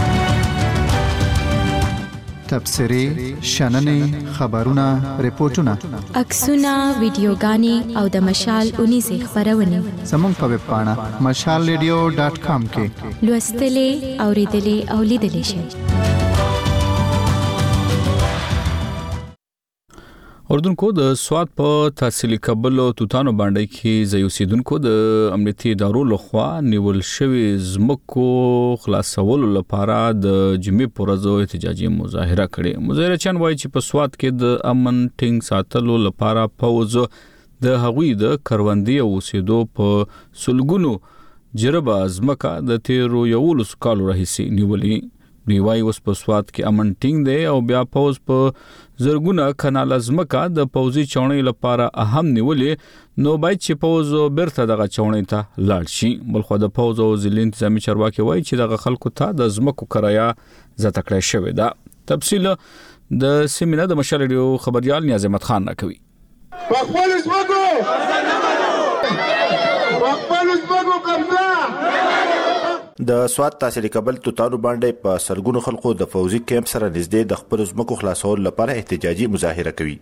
تبصری، شننې، خبرونه، ریپورتونه، عکسونه، ویډیوګانې او د مشال 19 خبرونه زموږ په ویب پاڼه mashalradio.com کې لوستلې، اوریدلې او لیدلې شئ. اردوونکو د سواد په تحصیلي کابل او توتانو باندې کې ځای اوسیدونکو د امنیتي ادارو لخوا نیول شوی زمکو خلاصولو لپاره د جمعې پر ورځ احتجاجي مظاهره کړې. مظاهرچیان وایي چې په سواد کې د امن ټینګ ساتلو لپاره پوز د هغوی د کروندې او اوسېدو په سلګونو جربه زمکه د تیرو 11 کالو راهیسې نیولې. نیوای اوس په سواد کې امن ټینګ دی او بیا پوز په زرګونه کنال زمکه د پوزي چونې لپاره اهم نیولې. نو باید چې پوز برته دغه چونې ته لاړ شي. بلخو د پوز او ځل انتظامی چارواکي وایي چې دغه خلکو ته د زمکو کرایه زیاته کړې شوې ده. تفصیل د سیمینار د مشال ریډیو خبريال نیاز احمد خان راکوي. خپل زمکو قبضه د سواد تحصیلي کابل توتانو باندې په سرګونو خلکو د فوزي کیمپ سره نږدې د خپل زمکو خلاصول لپاره احتجاجي مظاهره کوي.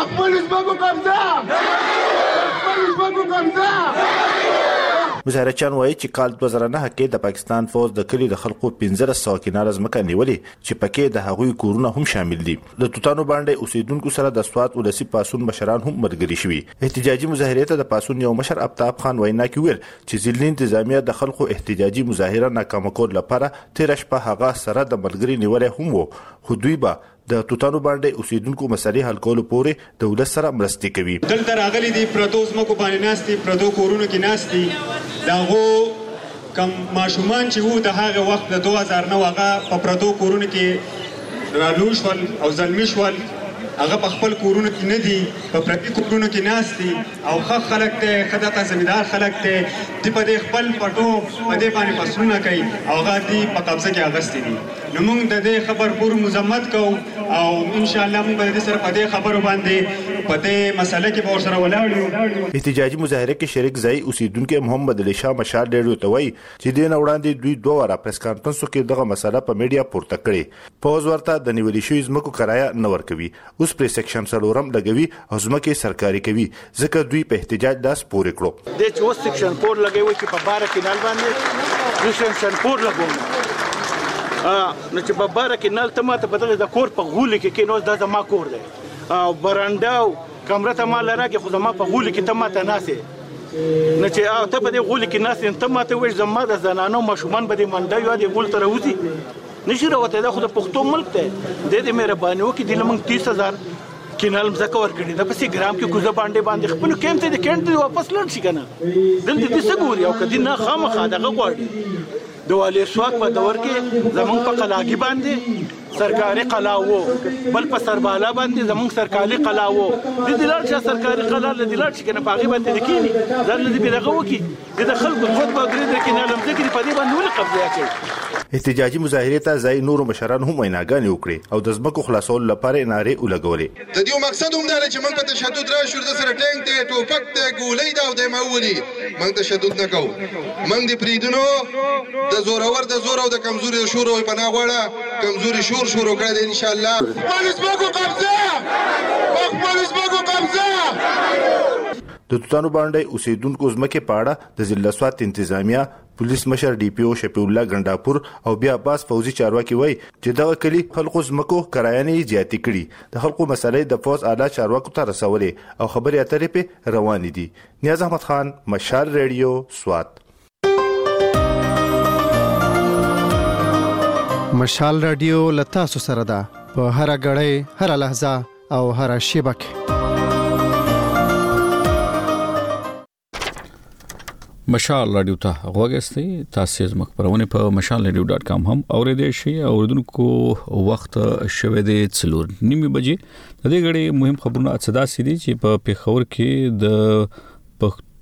مظاهرچیان وایي چې کال 2009 کې د پاکستان فوج د کلی د خلکو 1500 کنال زمکه نیولې چې پکې د هغوی کورونه هم شامل دي. د توتانو باندې اوسیدونکو سره د سواد ولسی پاسون مشران هم ملګري شوي. احتجاجي مظاهره ته د پاسون یو مشر ابتاب خان وینا کوي چې ځلین انتظامیه د خلکو احتجاجي مظاهره ناکام کول لپاره تیر شپه هغه سره د ملګري نیولې هم وو. خو دوی به د توتانو باندې اوسیدونکو مسلې حل کولو پورې د ولس سره مرستې کوي. دلته راغلي دي پردو زمکو باندې ناستي، پردو کورونو کې ناستي. داغو کم ماشومان چې وو د هغه وخت د 2009 هغه په پردو کورونو کې رالوش ول او زلمی شول، هغه په خپل کورونو کې نه دي، په پردي کورونو کې ناستي او ښه خلک ته خدای زمیندار خلک ته دی په دې خپل پټو په دې باندې فصلونه کوي او هغه دی په قبضه کې اغستې دي. نو موږ د دې خبر پور مزمت کوو او ان شاء الله موږ به د سره په دې خبرو باندې په دې مسله کې به سره ولاړ یو. احتجاجي مظاهره کې شریک ځای اوسیدونکو محمد علي شاه مشال ډېر ته وایي چې د وړاندې دوی 2 واره پریس کانفرنس کې دغه مسله په میډیا پورته کړې. پوز ورته د نیولې شوی زمکو کرایه نه ورکوي. اوس پری سیکشن سلورم لګوي او زمکه سرکاري کوي ځکه دوی په احتجاج داس پورې کړو. د چوس سیکشن 4 لګوي چې په 12 کینال باندې سیکشن 4 لګوم. نو چې په 12 کینال ته ماته په دغه د کور په غول کې نو د ما کور دی او برانډاو کمره ته مال راکې خو زما په غول کې ته ماته ناسې نه چې ته په دې غول کې ناسې ته ماته وښ زما د زنانو مشومان به دې منډه یو دې غول ته راوځي نشي راوته دا خو د پښتو ملک ته د دې مهرباني وکړي د لمن 30000 کینال مزه ور کړی د پسې ګرام کې کوزه باندې خپل کېم ته د کېنټ واپس لړ شي کنه دلته دې سګوري او کدي نه خامخا دغه غواړي د والي سواک په دور کې زمونږ په قلاګي باندې سرکاري قلاوو بل په سربالا باندې زمونږ سرکاري قلاوو د دلار چې سرکاري قلا د دلار چې کنه باغي باندې دکینی ځل دې بلغه وکي د خلکو خود په ګرید کې نه لم ذکر په دې باندې ول قبضه کوي. احتجاجي مظاهره ته ځای نور مشران هم ویناګانې وکړي او د زمکو خلاصول لپاره نارې ولګولې. د دې مقصد هم دا چې موږ په تشدد راشو د سره ټینګ ته ټوپک ته ګولې دا او د مولي موږ تشدد نه کوو. موږ دې پریدونو د زورور د زور او د کمزوري شور او پناه غواړه کمزوري شور شروع کړه ان شاء الله. خپل زمکو قبضه خپل زمکو قبضه. د توتانو باندې اوسیدونکو زمکه پاړه د ضلع سواد انتظامیه پولیس مشر ډي پی او شفیع الله ګنداپور او بیا عباس فوزي چارواکي وای چې دغه کلی خلکو زمکو کرایانې زیاتې کړي د خلکو مسلې د فوز اعلی چارواکو ته رسولې او خبرې اترې په روان دي. نیاز احمد خان، مشال ریډیو، سواد. مشال رادیو لتا سره ده په هر غړې هر لحظه او هر شیبه کې. مشال رادیو ته غوږی تاسو زموږ خبرونه په mashalradio.com هم اوریدئ شئ. اوریدونکو وخت شوه د 4:30 بجې د دې غړي مهم خبرونه اڅدا سړي چې په پیښور کې د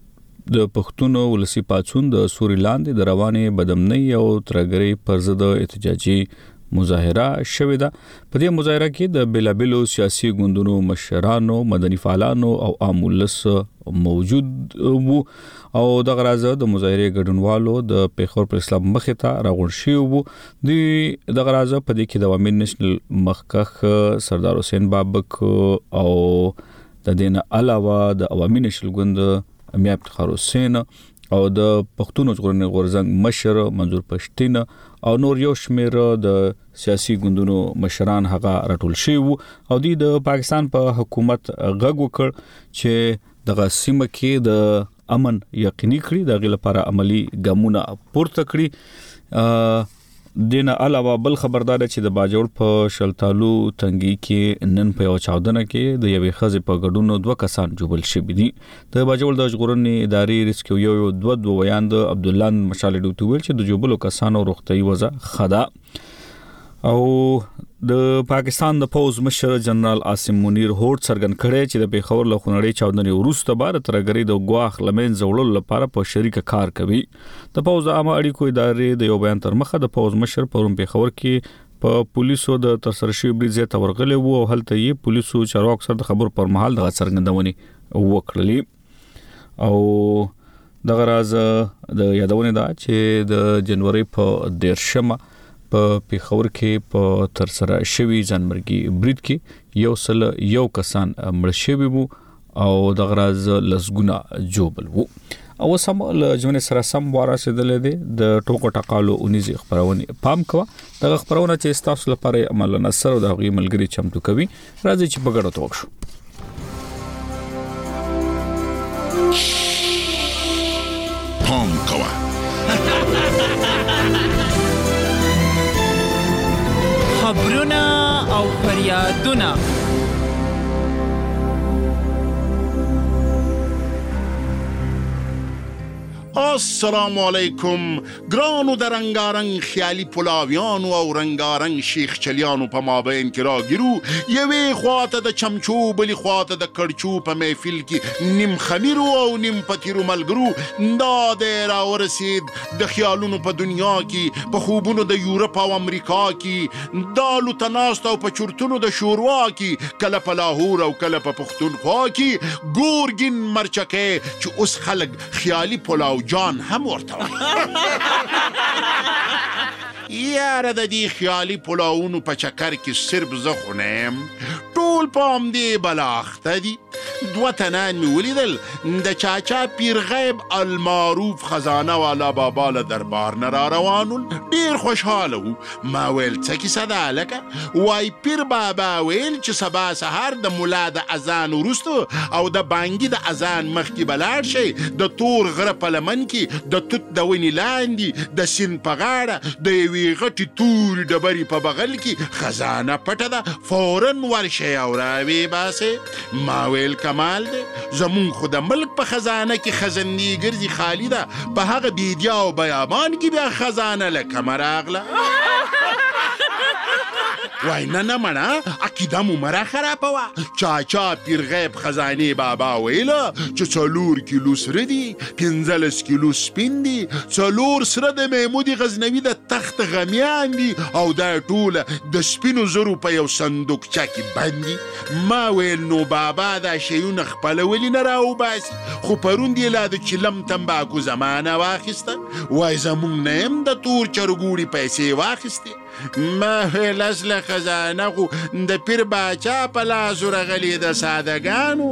د پښتون ولسی پاڅون د سوري لاندې د روانې بدامنۍ او ترګري پر ضد احتجاجي مظاهره شوې ده. په دې مظاهره کې د بیلابلو سیاسي ګوندونو مشرانو، مدني فعالانو او عام ولس موجود وو او د غرازه د مظاهره ګډونوالو د پیښور پر اسلام مخې ته راغون شي وو. د غرازه په دې کې د عوامي نېشنل مخکخ سردار حسین بابک او د دین علاوه د عوامي نېشنل ګوند امیر افتخار حسین او د پښتون ژغورنې غورځنګ مشر منظور پښتين او نور یو شمېر د سیاسي ګوندونو مشران هغه راټول شوي وو او د پاکستان په حکومت غږ وکړ چې دغه سیمه کې د امن یقیني کړي، دغه لپاره عملی ګامونه پورته کړي. دینه علاوه بل خبردار چې د باجوړ په شلتالو تنګي کې نن په یو چاودنه کې د یوې خزې په ګډون 2 کسان جوړل شوي دي. د باجوړ د ژغورنې ادارې ریسکیو یو 2 ویان د عبد الله مشال ډوټ ویل چې د جوړلو کسانو روغتي وضع خدا او د پاکستان د پوز مشر جنرال عاصم منیر هوټ څرګند کړی چې د پیښور له خونړۍ چاودنې وروسته بار ترګری د غواخ لمن زوړل لپاره په شریک کار کوي. د پوز عامه اړیکو ادارې د یو بیان تر مخه د پوز مشر پرون پیښور کې په پولیسو د ترسره شوی بریځ ته ورغلي وو او هلته یې پولیسو چارواکو سره د خبر پر مهال د څرګندونې وکړلې او د غراز د یادونه ده چې د جنوري په 10 په پیښور کې په ترسره شوی ځانمرګي برید کې یو کسان مړ شوی وو او د غراز لسګونه جوبل وو. او سم له ژوند سره سم وارسېدل دي د ټوکو ټقالو اونیزي خبرونه پام کوه. د خبرونه چې تاسو لپاره عمل نصر او د غي ملګری چمتو کوي راځي چې په ګډه توښو. پام کوه خبرونه او فریادونه. السلام علیکم ګرانو د رنگارنګ خیالي پلاویانو او رنگارنګ شیخ چلیانو په مابین کې راګیرو یوې خواته د چمچو بلی خواته د کړچو په محفل کې نیم خمیرو او نیم پتیرو ملګرو دا د راورسید د خیالونو په دنیا کې په خوبونو د یورپ او امریکا کې دالو تناست او په چورتونو د شوروا کې کله په لاهور او کله په پښتونخوا کې ګورګین مرچکه چې اوس خلک خیالي پلاو جان هم ورته یاره د دې خیالي پلاونو په چکر کې صرف زه خو نه یم ټول په همدې بلاخته دي. 2 تنان مې ولیدل د چاچا پیر غیب المعروف خزانه والا بابا له دربار نه را روانول ډېر خوشحاله وو. ما ویل څه کیسه ده هلکه؟ وای پیر بابا ویل چې سبا سهار د ملا د اذان وروسته او د بانګي د اذان مخکې به لاړ شئ د تور غره په لمن کې د توت د ونې لاندې د سیند په غاړه د یوې غټې تورې ډبرې په بغل کې خزانه پټه ده فوراً ورشئ او راویې باسئ. ما ویل کمال دی زمون خو د ملک په خزانه کې خزندې ګرځي خالی ده په هغه بیدیا او بیابان کې بیا خزانه له کمه راغله. وای نه مړه عقیده مو مه راخرابوه. چاچا پیر غیب خزانې بابا ویله چې 4 کیلو سره دي 15 کیلو سپین دي 4 سره د محمود غزنوي د تخت غمیان دي او دا ټول د سپینو زرو په یو صندوقچه کې بند دي. ما ویل نو بابا دا شیونه خپله ولې نه راوباسي خو پرون دې لا د چلم تنباکو زمانه واخیسته وای زمونږ نه یم د تور چرګوړي پیسې واخیستې. ما ویل اصله خزانه خو د پیر باچا په لاسو رغلې د سادهګانو.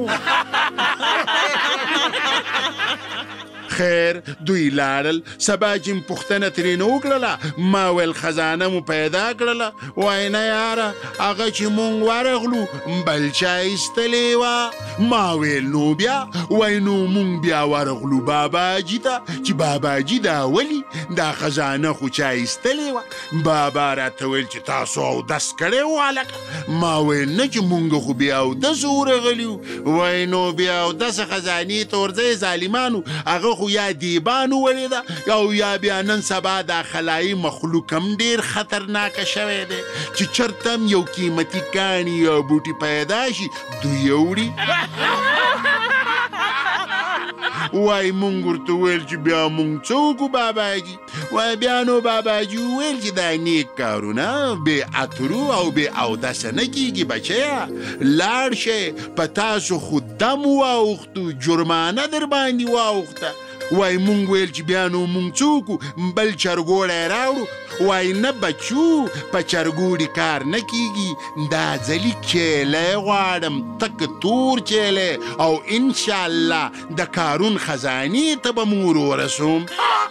خیر دوی لاړل سبا چې پوښتنه ترېنه وکړله ما ویل خزانه مو پیدا کړله. وای نه یاره هغه چې مونږ ورغلو بل چا ایستلې وه. ما ویل نو بیا؟ وای نو مونږ بیا ورغلو باباجي ته چې باباجي دا ولي دا خزانه خو چا ایستلې وه. بابا راته ویل چې تاسو اودس کړی و هلکه. ما ویل نه چې مونږ خو بیا اودس ورغلي وو. وای نو بیا اودسه خزانې ته ورځئ ظالمانو هغه خو یا دیبانو ولیده او یا بیا نن سبا دا خلایي مخلوق هم ډیر خطرناکه شوی دی چې چرته هم یو قیمتي کاڼي یا بوټي پیدا شي دوی یې وړي. وای مونږ ورته وویل چې بیا مونږ څه وکړو باباجي. وای بیا نو باباجي وویل چې دا نیک کارونه بې عطرو او بې اودسه نه کیږي بچیه. لاړ شئ په تاسو خو دم واوښتو، جرمانه در باندې واوښته. وای مونږ ویل چې بیا نو مونږ څه وکړو، بل چرګوړی راوړو. وای نه بچو، په چرګوړي کار نه کیږي، دا ځلي چیلی غواړم، تک تور چیلی، او انشاءالله د کارون خزانې ته به مور ورسوم.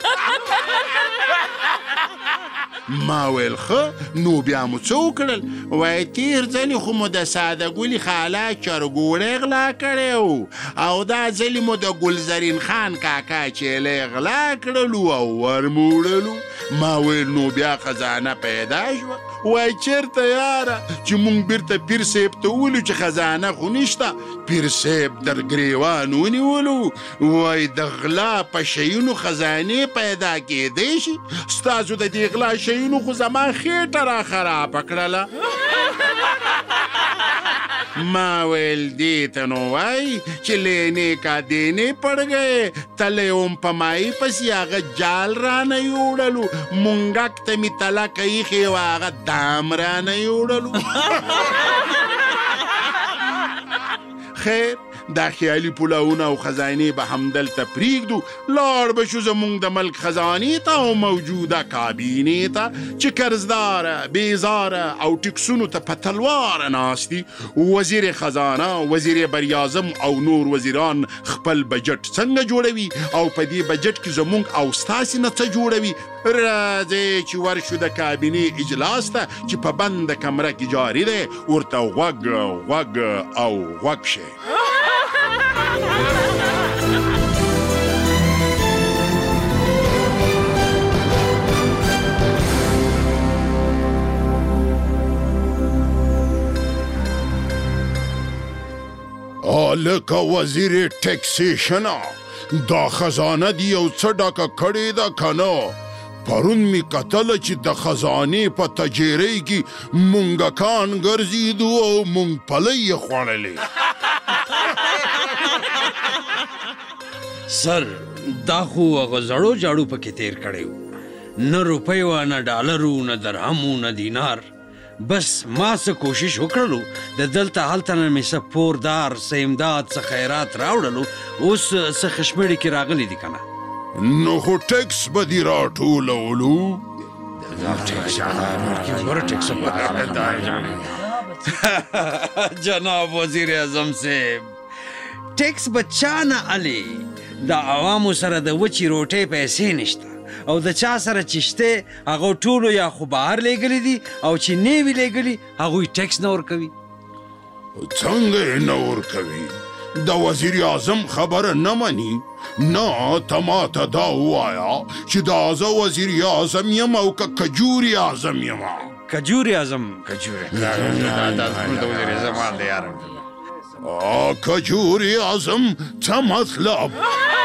ما ویل ښه نو بیا مو څه وکړل؟ وای تیر ځلې خو مو د ساده ګلي خاله چرګوړی غلا کړی و، او دا ځلې مو د ګلزرین خان کاکا چیلی غلا کړلو او ور مو وړلو. ما ویل نو بیا خزانه پیدا شوه. وای چیرته یاره چې مونږ بیرته پیر صاحب ته وویلو چې خزانه خو نشته. پیر صاحب در ګریوان ونیولو. وای د غلا په شیونو خزانې پیدا کیدی شي؟ ستاسو د دې غلا شیونو خو زما خېټه را خرابه کړله. ما ویل دې ته نو وای چې لینے کا دینے پڑ گئے، تلے اوم په مای پسې هغه جال رانه یوړلو، مونږک ته مې تله ایښې وه هغه دام رانه یوړلو. خیر دا خیالي پلاونه او خزانې به همدلته پرېږدو، لاړ به شو زموږ د ملک خزانې ته او موجوده کابینې ته چې قرضداره بیزاره او ټکسونو ته په تلواره ناست دي. وزیر خزانه، وزیر بریاعظم او نور وزیران خپل بجټ څنګه جوړوي او په دې بجټ کې زموږ او ستاسې نه څه جوړوي. راځئ چې ورشو د کابینې اجلاس ته چې په بنده کمره کې جاري دی، ورته غوږ او غوږ شئ. لکه وزیر ټیکسیشنه دا خزانه دی یو څه ډکه کړې ده که نه؟ پرون می کتله چې د خزانې په تجیرۍ کې مونږکان ګرځېدو او مونږپلۍ یې خوړلې. سر دا خو هغه زړو جاړو پکې تیر کړی و، نه روپۍ وه، نه ډالرو، نه درهمو، نه دینار. بس ما څه کوشش وکړلو، د دلته هلته نه مې څه پوردار، څه امداد، څه خیرات راوړلو، اوس څه خشمړې کې راغلي دي که نه. نو خو ټیکس به دې راټولولو. جناب وزیر اعظم صاحب، ټیکس به چا نه الې؟ د عوامو سره د وچې روټۍ پیسې نشته، او د چا سره چې شته هغه ټولو یا خو بهر لیږلي دي او چې نه وي لیږلي هغوی ټیکس نه ورکوي. څنګه یې نه ورکوي؟ د وزیر اعظم خبره نه مني؟ نه ته ماته دا ووایه چې دا زه وزیر اعظم یم او که کجوري اعظم یم؟ کجوري اعظم، کجوري کجوري اعظم څه مطلب؟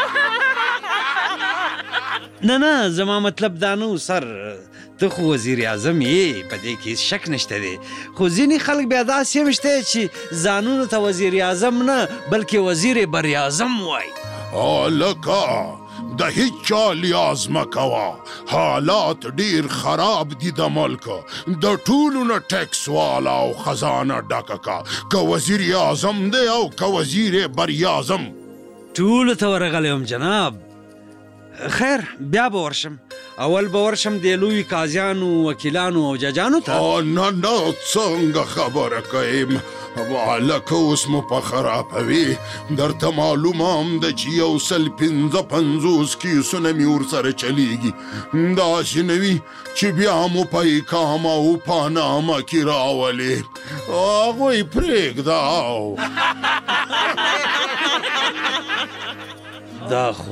نه زما مطلب دا نو سر، ته خو وزیر اعظم یې، په دې کې شک نشته دی، خو ځینې خلک بیا داسې هم شته چې ځانونو ته وزیر اعظم نه بلکې وزیر بریاعظم وایي. لکه د هیڅ چا لیاز مه کوه، حالات ډیر خراب دي د ملک، د ټولو نه ټیکس والا او خزانه ډکه کا، که وزیر اعظم دی او که وزیر بریاعظم. ټولو ته ورغلی یم جناب. خیر بیا به ورشم، اول به ورشم د لوی قاضیانو، وکیلانو او ججانو ته. نه څنګه خبره کویم، لکه اوس مو په خرابوي. درته معلومه هم ده چې 155 کیسونه مې ورسره چلیږي، داسې نه وي چې بیا مو په اقامه او پانامه کې راولې، هغوی پرېږده. دا خو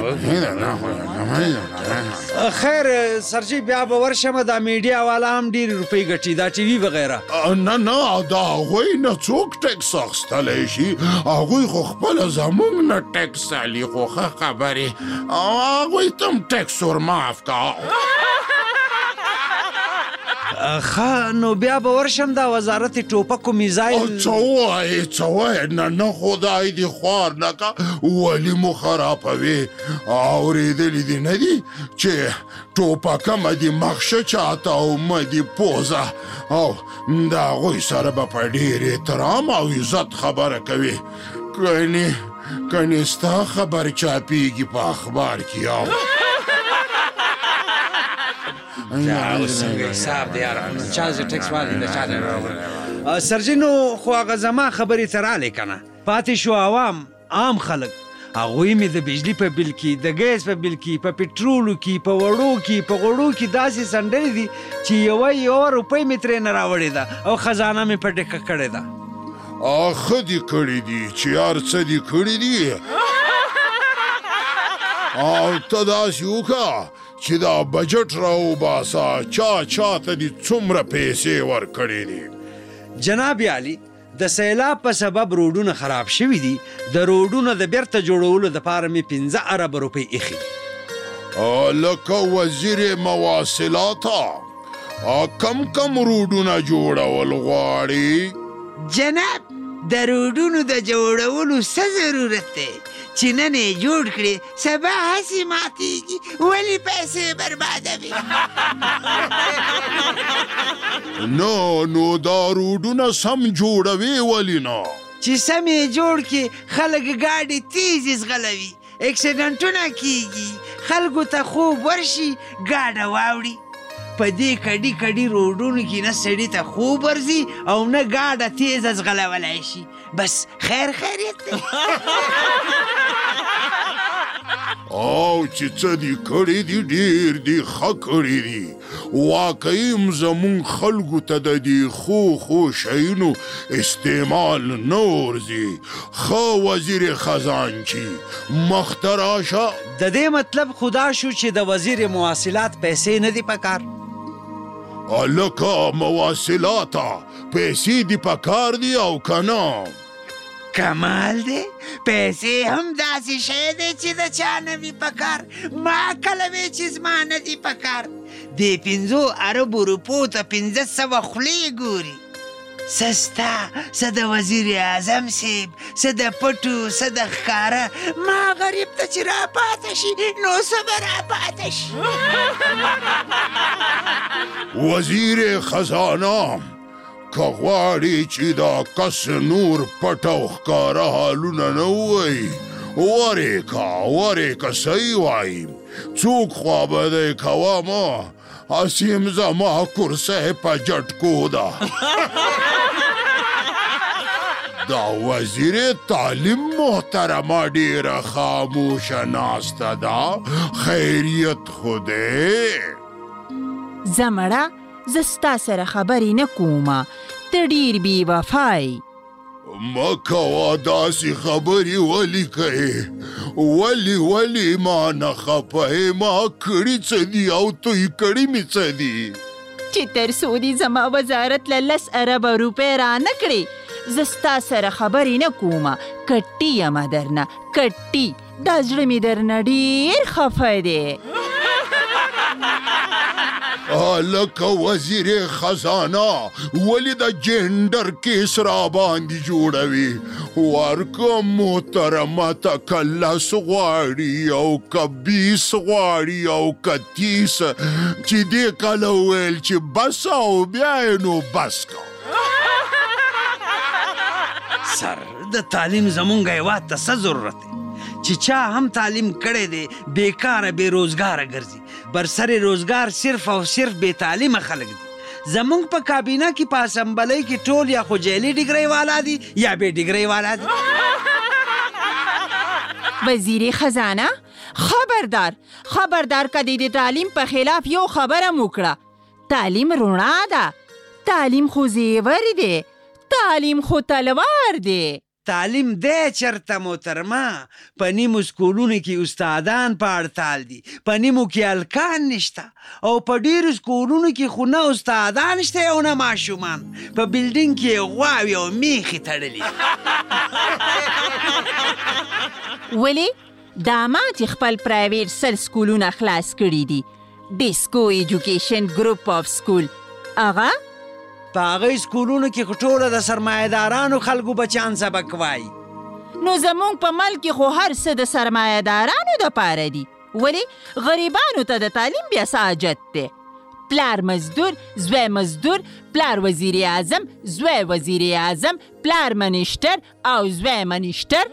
خیر سرجي بیا به ورشم، دا میډیا والا هم ډېرې روپۍ ګټي، دا ټي وي وغیره. نه دا هغوی نه څوک ټیکس اخیستلی شي، هغوی خو خپله زموږ نه ټیکس علي، خو ښه خبرې، هغوی ته هم ټیکس ور معاف کا. نو بیا به ورشم دا وزارت ټوپک و میزایل څه وایې نه خدای دې خوار نه کا ولې مو خرابوي اورېدلي دي نه دي چې ټوپکه مه دې مخشه چاته او مه دې پوزه او د هغوی سره به په ډېر احترام او عزت خبره کوي کنې ستا خبر چاپېږي په اخبار کې او سرجنو خو هغه زما خبرې ته رالی که نه پاتې شو عام خلک هغوی مې د بجلی په بل کې د ګیس په بل کې په پټرولو کې په وړو کې په غوړو کې داسې سنډلې دي چې یوه روپۍ مې ترې نه راوړې ده او خزانه مې په ډکه کړې ده ښه دې کړي دي چې هر څه دې کړي دي او ته داسې وکړه چې دا بجټ راوباسه چاته دې څومره پیسې ورکړې دي جناب علي د سیلاب په سبب روډونه خراب شوي دي د روډونو د بیرته جوړولو دپاره مې 15 اربه روپۍ ایښي دي لکه وزیر مواصلات کم روډونه جوړول غواړي جناب د روډونو د جوړولو څه ضرورت دی چې نن یې جوړ کړې سبا هسې ماتېږي ولې پیسې بربادوي نو دا روډونه سم جوړوي ولې نه چې سم یې جوړ کړي خلک ګاډي تیزې ځغلوي اکسیډنټونه کیږي خلکو ته خوب ورشي ګاډه واوړي په دې کډي روډونو کې نه سړي ته خوب ورځي او نه ګاډه تیزه ځغلولی شي بس خیریت دی او چې څه دي کړي دي ډېر دي ښه کړي دي واقعي زموږ خلکو ته د دې ښو شیونو استعمال نه ورځي ښه وزیر خزانچي مخته راشه د دې مطلب خدا شو چې د وزیر مواصلات پیسې نه دي پکار لکه مواصلاته پیسې دي پکار دي او که نه کمال دی پیسې هم داسې شی دی چې د چا نه وي پکار ما کله وی چې زما نه دي پکار دې 15 اربو روپو ته 1500 خولې ګوري څه ستا څه د وزیر اعظم صاحب څه د پټو څه د ښکاره ما غریب ته چې راپاته شي نو څه به راپاته شي وزیر خزانه که غواړي چې دا کس نور پټ او ښکاره حالونه نه ووایي ورې که صحیح وایي څوک خوابدی کوه ما اسیم زما کرسی په جټکو ده دا وزیر تعلیم محترمه ډېره خاموشه ناسته ده خیریت خو دی زمړه زه ستا سره خبرې نه کومه ته ډېر بې وفایي مه کوه داسې خبرې ولې کوې ولې ما نه خفه ما کړي څه دي او توی کړي مې څه دي چې تر څو دې زما وزارت له 10 اربه روپۍ رانه کړې زه ستا سره خبرې نه کومه کټي یمه درنه کټي دا زړه مې درنه ډېر خفه دی لکه وزیر خزانه ولې د جنډر کیس را باندې جوړوي ورکه محترمه ته که 10 غواړي او که 20 غواړي او که 30 چې دې کله وویل چې بس او بیا یې نو بس که سر د تعلیم زمونږ هیواد ته څه ضرورت دی چې چا هم تعلیم کړی دی بیکاره بې روزګاره ګرځي برسر روزګار صرف او صرف بې تعلیمه خلک دي زمونږ په کابینه کې په اسمبلۍ کې ټول یا خو جعلي ډګرۍ والا دي یا بې ډګرۍ والا دي وزیر خزانه خبردار که د تعلیم په خلاف یو خبره مو کړه تعلیم رڼا ده تعلیم خو زیور دی تعلیم خو تلوار دی تعلیم دی چرته محترمه په نیمو سکولونو کې استادان په اړتال دي په نیمو کې هلکان نشته او په ډېرو سکولونو کې خو نه استادان شته او نه ماشومان په بلډینګ کې غواوې او میخې تړلي ولې دا ما چې خپل پرایویټ سکولونه خلاص کړي دي ډیسکو ایجوکیشن ګروپ آف سکول هغه په هغه سکولونو کې خو ټوله د سرمایه‌دارانو خلکو بچیان سبق وایي. نو زمونږ په ملک کې خو هر څه د سرمایه‌دارانو دپاره دي، ولې غریبانو ته د تعلیم بیا څه حاجت دی؟ پلار مزدور، زوی مزدور، پلار وزیر اعظم، زوی وزیر اعظم، پلار منیشتر او زوی منیشتر.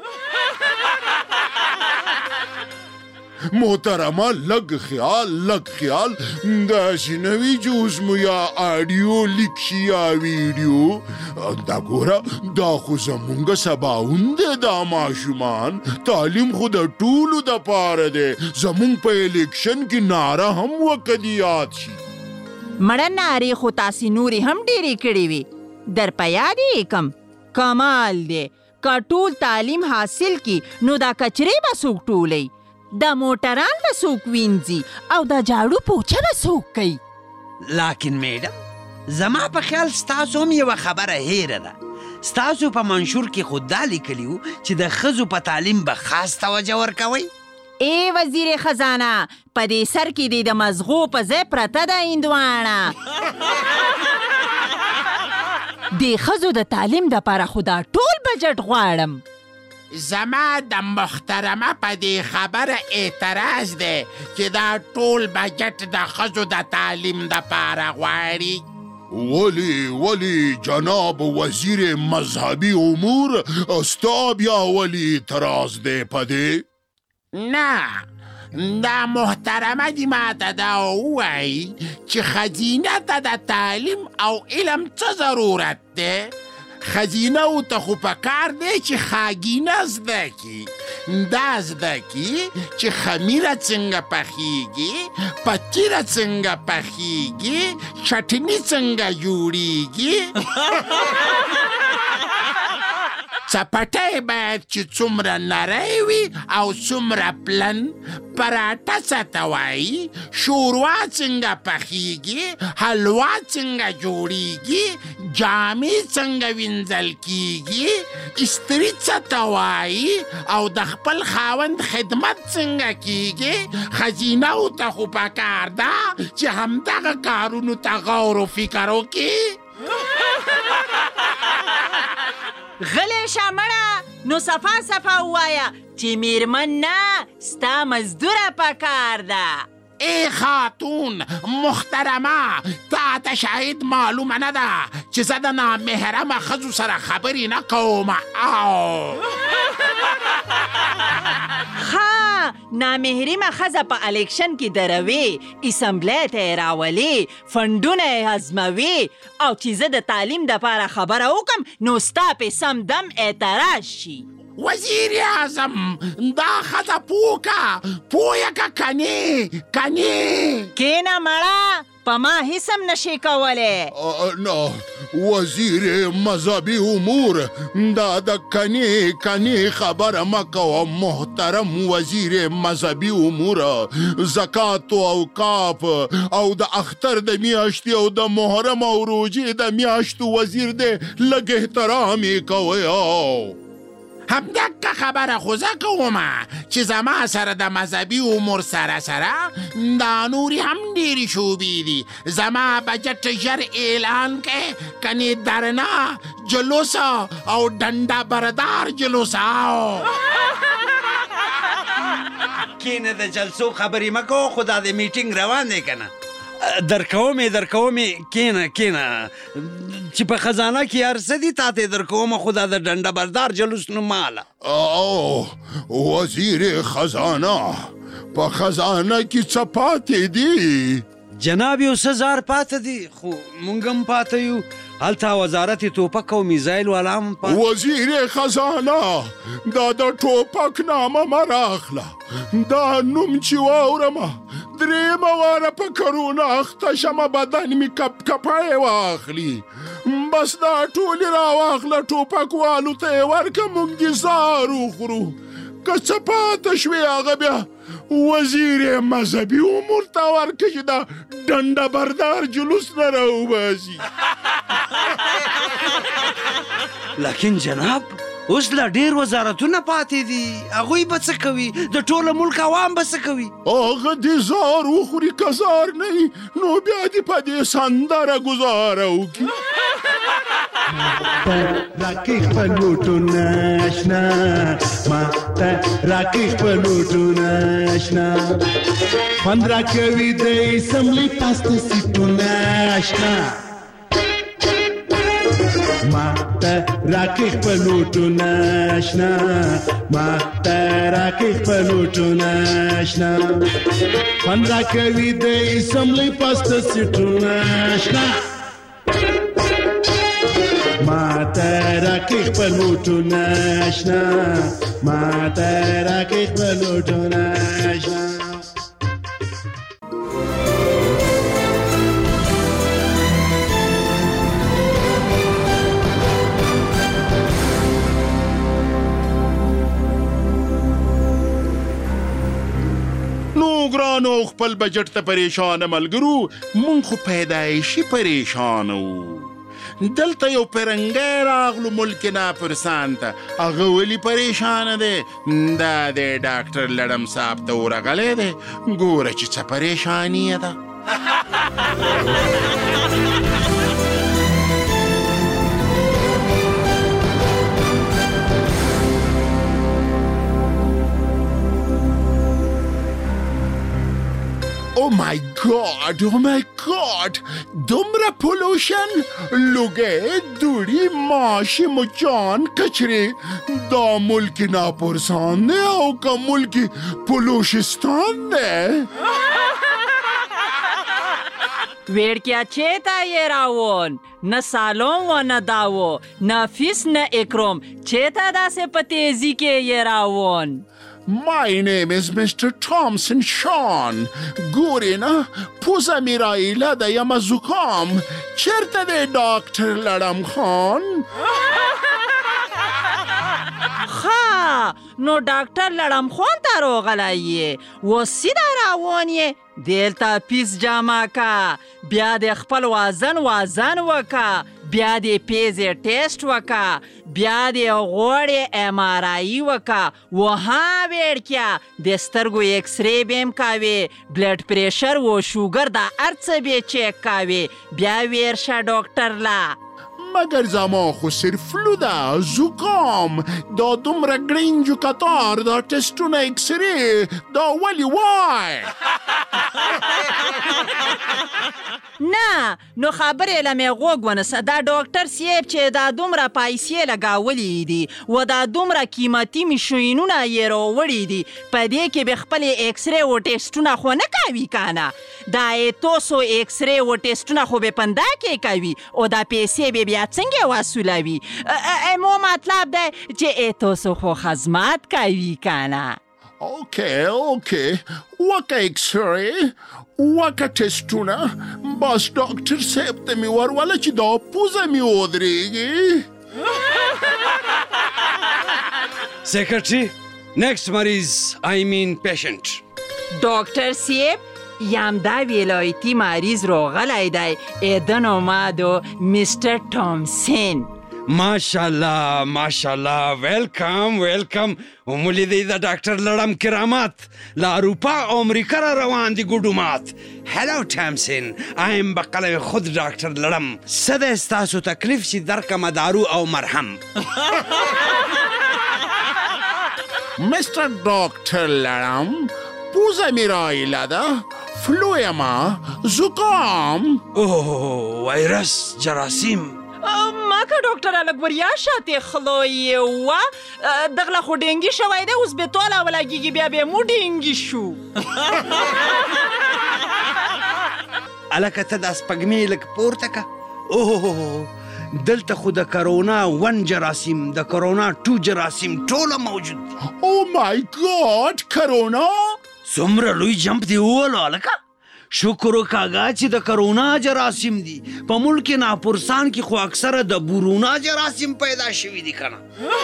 محترمه لږ خیال داسې نه وي چې اوس مو یا آډیو لیک شي یا ویډیو. دا ګوره دا خو زمونږ سباون دی. دا ماشومان تعلیم خو د ټولو دپاره دی. زمونږ په الیکشن کې ناره هم وکړي یاد شي. مړه نارې خو تاسې نورې هم ډېرې کړې وي. در په یاد یې کم کمال دی. که ټول تعلیم حاصل کی نو دا کچرې به څوک ټولوي؟ دا موټران به څوک وینځي او دا جاړو پوچه به څوک کوي؟ لیکن میډم زما په خیال ستاسو هم یوه خبره هیره ده. ستاسو په منشور کې خو دا لیکلي وو چې د ښځو په تعلیم به خاص توجه ورکوئ. ای وزیر خزانه، په دې سر کې دې د مزغو په ځای پرته ده هندوانه. د ښځو د تعلیم دپاره خو دا ټول بجټ غواړم. زما د محترمه په دې خبره اعتراض دی چې دا ټول بجټ د ښځو د تعلیم دپاره غواړي. ولی جناب وزیر مذهبي امور ستا بیا ولی اعتراض دی په دې؟ نه، دا محترمه دې ماته دا ووایي چې خزینه ته د تعلیم او علم څه ضرورت دی؟ خزینه او ته خو په کار دی چې خاګینه زده کي. دا زده کي چې خمیره څنګه پخیږي، پتیره څنګه پخیږي، چټني څنګه جوړیږي. چپټی باید چې څومره نری وي او څومره پلن. پراټه څه ته وایي، شوروا څنګه پخیږي، حلوا څنګه جوړیږي، جامې څنګه وینځل کیږي، استري څه ته وایي او د خپل خاوند خدمت څنګه کیږي. خزینه او ته خو پکار ده چې همدغه کارونو ته غور و فکر وکړي. غلی شه مړه، نو صفا ووایه چې میرمن نه ستا مزدوره پکار ده. ای خاتون محترمه، تا ته شاید معلومه نه ده چې زه د نامحرمه ښځو سره خبرې نه کوم. ها، نامحرمه ښځه په الیکشن کې دروي، اسمبلی ته یې راولي، فنډونه یې هضموي، او چې زه د تعلیم دپاره خبره وکم نو ستا پې سم دم اعتراض شي. وزیر اعظم دا ښځه پوه که کنې؟ کینه مړه، په ما هیڅ هم نشي کولی. نه وزیر مذهبي امور، دا د کنې خبره مه کوه. محترم وزیر مذهبي امور، زکات او اوقاف او د اختر د میاشتې او د محرم او روژې د میاشتو وزیر دی، لږ احترام یې کوئ. همدغه خبره خو زه کومه چې زما سره د مذهبي امور سره دا نورې هم ډېرې شوبې دي. زما بجټ ژر اعلان کړئ، کنې درنه جلوس او ډنډه بردار جلوس. کینه د جلسو خبرې مه کوه، خو دا د میټینګ روان دی که نه؟ درکومې کینه چې په خزانه کې هر څه دي تا ته درکومه، خو دا د ډنډه بردار جلوس نو ماله. وزیر خزانه، په خزانه کې څه پاتې دي؟ جناب یو څه زار پاته دي، خو مونږ هم پاته یو. هلته وزارت توپک او میزایل والا هم پاته. وزیر خزانه، دا د ټوپک نامه مه راخله. دا نوم چې واورمه درېیمه واره په کرونا اخته شمه، بدن مې کپکپی واخلي. بس دا ټولې راواخله، ټوپک والو ته یې ورکه، موږ دې زار وخورو. که څه پاته شوې هغه بیا وزیر مذهبي امور ته ورکه چې دا ډنډه بردار جلوس نه راوباسي. لیکن جناب اوس لا ډېر وزارتونه پاتې دي، هغوی به څه کوي؟ د ټوله ملک عوام به څه کوي؟ هغه دې زار وخوري که زار نه وي، نو بیا دې په دې سندره ګزاره وکړي. راکې خپلوټونه اشنا، ماته راکې خپلوټونه اشنا، خوند راکوي د اسمبلۍ پاسته سیټونه اشنا، ماته راکې خپلوټونه اشنا، ماته راکې خپلوټونه اشنا، خوند راکوي د اسمبلۍ پاسته سیټونه اشنا، ماته راکې خپلوټونه اشنا، ماته راکې خپلوټونه اشنا. ګرانو خپل بجټ ته پریشانه ملګرو، مونږ خو پیدایشي پریشانه وو. دلته یو پرنګی راغلو ملک ناپرسان ته، هغه ولې پریشانه دی؟ دا دی ډاکټر لړم صاحب ته ورغلی دی، ګوره چې څه پریشاني ده. Oh my God, oh my God, دومره پولوشن، لوګی، دوړي، ماشي، مچان، کچرې، دا ملک ناپرسان دی او که ملک پولوشستان دی؟ ویڑکیا چیتا یہ راون، نہ سالون و نہ داو، نہ فیس نہ اکرم، چیتا دا سے پتیزی کے یہ راون. My name is Mr. Thompson Sean. ګورې نه، پوزه مې رایله ده، یمه زکام. چېرته دی ډاکټر لړم خان؟ ښه، نو ډاکټر لړم خان ته راغلی یې، و سیده روان یې، دلته پیس جمع که، بیا د خپل وزن وکه، بیا د پیزې ټیسټ وکه، بیا د غوړې MRI وکه، وها ویړکیا د سترګو ایکس ری بیم کاوي، بلډ پریشر و شوګر دا هر څه به چیک کاوي، بیا ورشه ډاکټر لا. مگر زما خو صرف فلو ده، زکام، دا دومره ګرینجو کتار، دا ټسټونه ایکس ری، دا ولې وای؟ نه، نو خبرې له مې غوږ ونیسه، دا ډاکټر صاحب چې دا دومره پیسې لګولي دي و دا دومره قیمتي مشینونه یې راوړي دي، په دې کې به خپلې ایکس ری و ټسټونه خو نه کوي که نه؟ دا تاسو ایکس ری و ټسټونه خو به پنده کې کوي او دا پیسې به بیا څنګه وصولوي؟ مو مطلب دی چې تاسو خو خدمت کوي که نه؟ اوکې، وکه ایکس ری، وکه ټسټونه، بس ډاکټر صاحب ته مې وروله چې دا پوزه مې ودرېږي. سیکرټري، نیکسٹ مریض، آئی مین پیشنٹ. ډاکټر صاحب، یمدا ولایتي مریض راغلی دی، د نومادو میسټر ټامسن. ماشاءالله ماشاءالله، ویلکم ویلکم. ومولیدی د ډاکټر لړم کرامات له اروپا او امریکا را روان دي ګډومات. هلو ټامسن، ایم بقلوی خود ډاکټر لړم. څه دی ستاسو تکلیف چې درکمه دارو او مرهم؟ Mr. ډاکټر لړم، پوزه مې رایله ده، فلو یمه، زکام. اوه، وایرس، جراثیم. ما که ډاکټر الګوریا شاته خلوی و دغله خو ډینګي شوی دی، اوس به توله ولګیږي، بیا به مو ډینګي شو. الکه ته دا سپګمې لږ پورته که. اوه، دلته خو د کرونا 1 جراثیم، د کرونا 2 جراثیم ټوله موجود دي. او مای ګاډ، کرونا څومره لوی جمپ دی وولو الکه. شکر وکاږه چې د کرونا جراثیم دي، په ملک ناپرسان کې خو اکثره د بورونا جراثیم پیدا شوي دي کنه.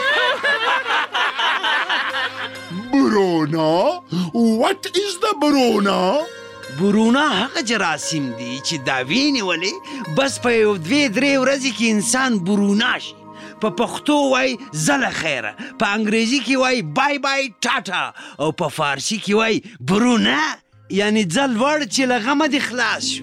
بورونا؟ What is the بورونا؟ بورونا هغه جراثیم دي چې دا وینې ولې بس په یو 2-3 ورځې کې انسان بورونا شي. په په پښتو وای زله خیره، په انګریزي کې وای بای بای ټاټا، او په فارسي کې وای برونه، یعنی ځل وړ چې له غمه دې خلاص شو.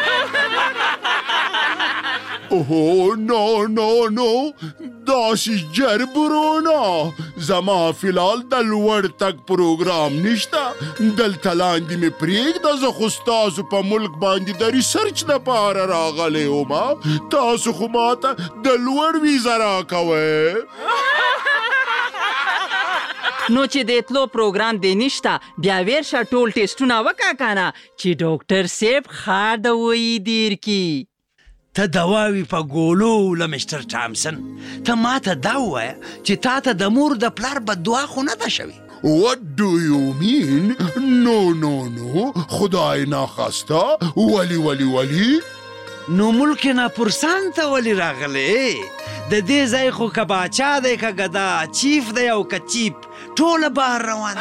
اوه نو نو نو داسې جر برونا، زما فلال د لوړ تګ پروګرام نشته. دلته لاندې مې پرېږده، زه خو ستاسو په ملک باندې د ریسرچ دپاره راغلی وم. تاسو خو ماته د لوړ ویزه راکوئ. نو چې د تلو پروګرام دی نشته، بیا ورشه ټول ټیسټونه وکړه کنه چې ډاکټر صاحب ښه دوايي دیر کی. ته دواوي په ګولو له مستر ټامسن، ته ماته دا ووایه چې تا ته د مور د پلار بددعا خو نه ده شوې؟ What do you mean? No. خدای ناخواسته. ولی نو ملک ناپرسان ته ولې راغلی؟ د دې ځای خو که باچا دی که ګدا، چیف دی او که چیپ، ټوله بهر روان.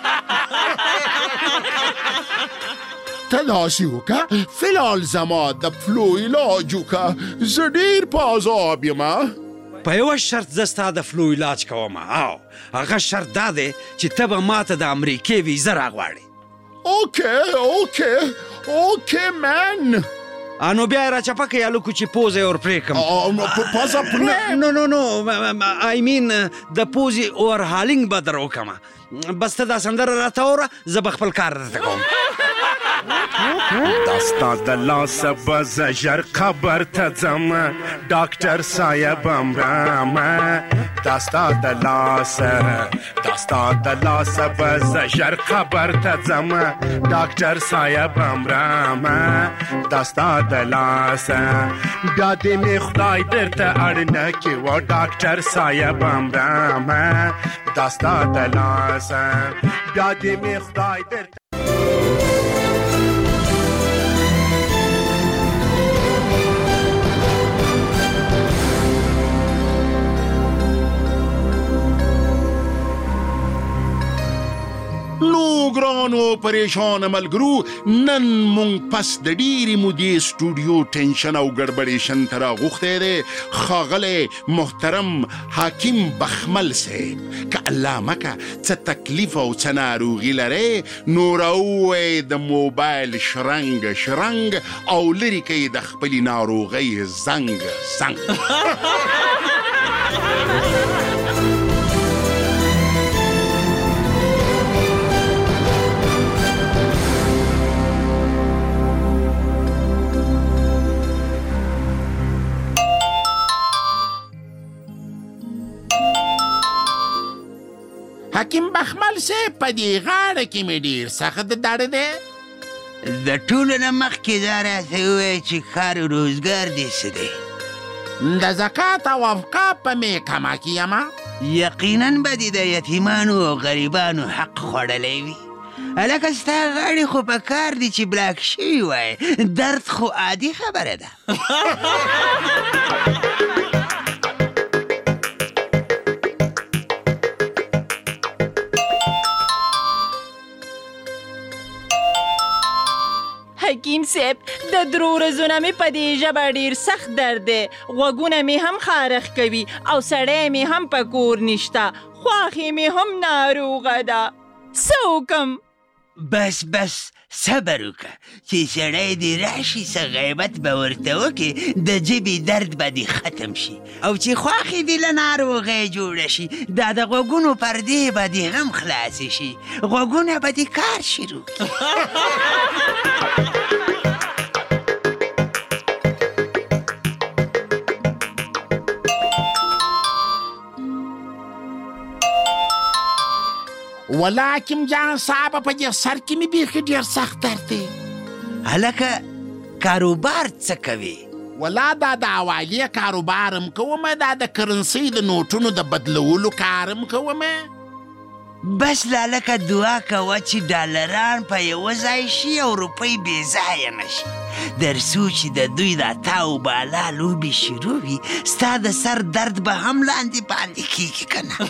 ته داسې وکړه، فلال زما د فلو علاج وکړه. زه ډېر په عذاب یم. په یوه شرط زه ستا د فلو علاج کوم، او هغه شرط دا دی چې ته به ماته د امریکې ویزه راغواړې. اوکې مین. نو بیا یې راچپه که هلکو چې پوزه یې ورپرېږدم. پزه نو آی مین د پوزې اورهالینګ به در وکړمه. بس ته دا سندره راته وره، زه به خپل کار درته کوم. داستا د لاسه به زه ژر قبر ته ځم، ډاکټر صاحب امرم. داستا د لاسه به زه ژر قبر ته ځم، ډاکټر صاحب امرم. داستا د لاسه بیا دې مې خدای درته اړنه کې و، ډاکټر صاحب امرم. داستا د لاسه بیا دې مې خدای درته. نو ګرانو پریشان ملګرو، نن مونږ پس د ډېرې مودې سټوډیو ټینشن او ګډبډېشن ته راغوښتی دی ښاغلی محترم حکیم بخمل صاحب. که الله مکه څه تکلیف او څه ناروغي لرئ، نو راووایئ د موبایل شرنګ او لرې کوئ د خپلې ناروغۍ زنګ. حکیم بخمل صاحب، په دې غاړه کې مې ډېر سخت درد دی. د ټولو نه مخکې دا راته ووایه چې کار و روزګار دې څه دی؟ د زکات او افقاف په مې کمه کې یم. یقینا به دې د یتیمانو او غریبانو حق خوړلی وي. هلکه ستا غاړې خو په کار دي چې بلاک شوي وای، درد خو عادي خبره ده. حکیم صاحب، د درو ورځو نه مې په دې ژبه ډېر سخت درد دی، غوږونه مې هم خارښ کوي او سړی مې هم په کور نشته، خواښې مې هم ناروغه ده. څه وکړم؟ بس صبر وکړه چې سړی دې راشي، څه غیبت به ورته وکړې، د ژبې درد به دې ختم شي، او چې خواښې دې له ناروغۍ جوړه شي، دا د غوږونو پردې به دې هم خلاصې شي، غوږونه به دې کار شروع کړي. ولا حکیم جان صاحب، په دې سر کې مې بیخي ډېر سخت درد دی. هلکه کاروبار څه کوې؟ ولا دا د حوالې کاروبار هم کوم، دا د کرنسۍ د نوټونو د بدلولو کار هم کوم. بس لالکه دعا کوه چې ډالران په یوه ځای شي او روپۍ بې ځایه نه شي، در څو چې د دوی دا تاو بالا لوبې شروع وي، ستا د سر درد به هم لاندې باندې کېږي که نه.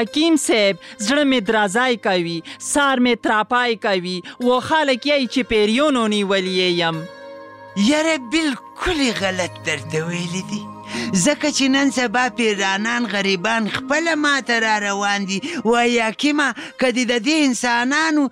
حکیم صاحب زړه مې درازای کوي، سار مې تراپای کوي و خلک یې چې پیریونو نیولې یم. یاره بالکل غلط درته ویلی دي، ځکه چې نن سبا پیرانان غریبان خپله ماته را روان دي. وایي حکیمه که دې د دې انسانانو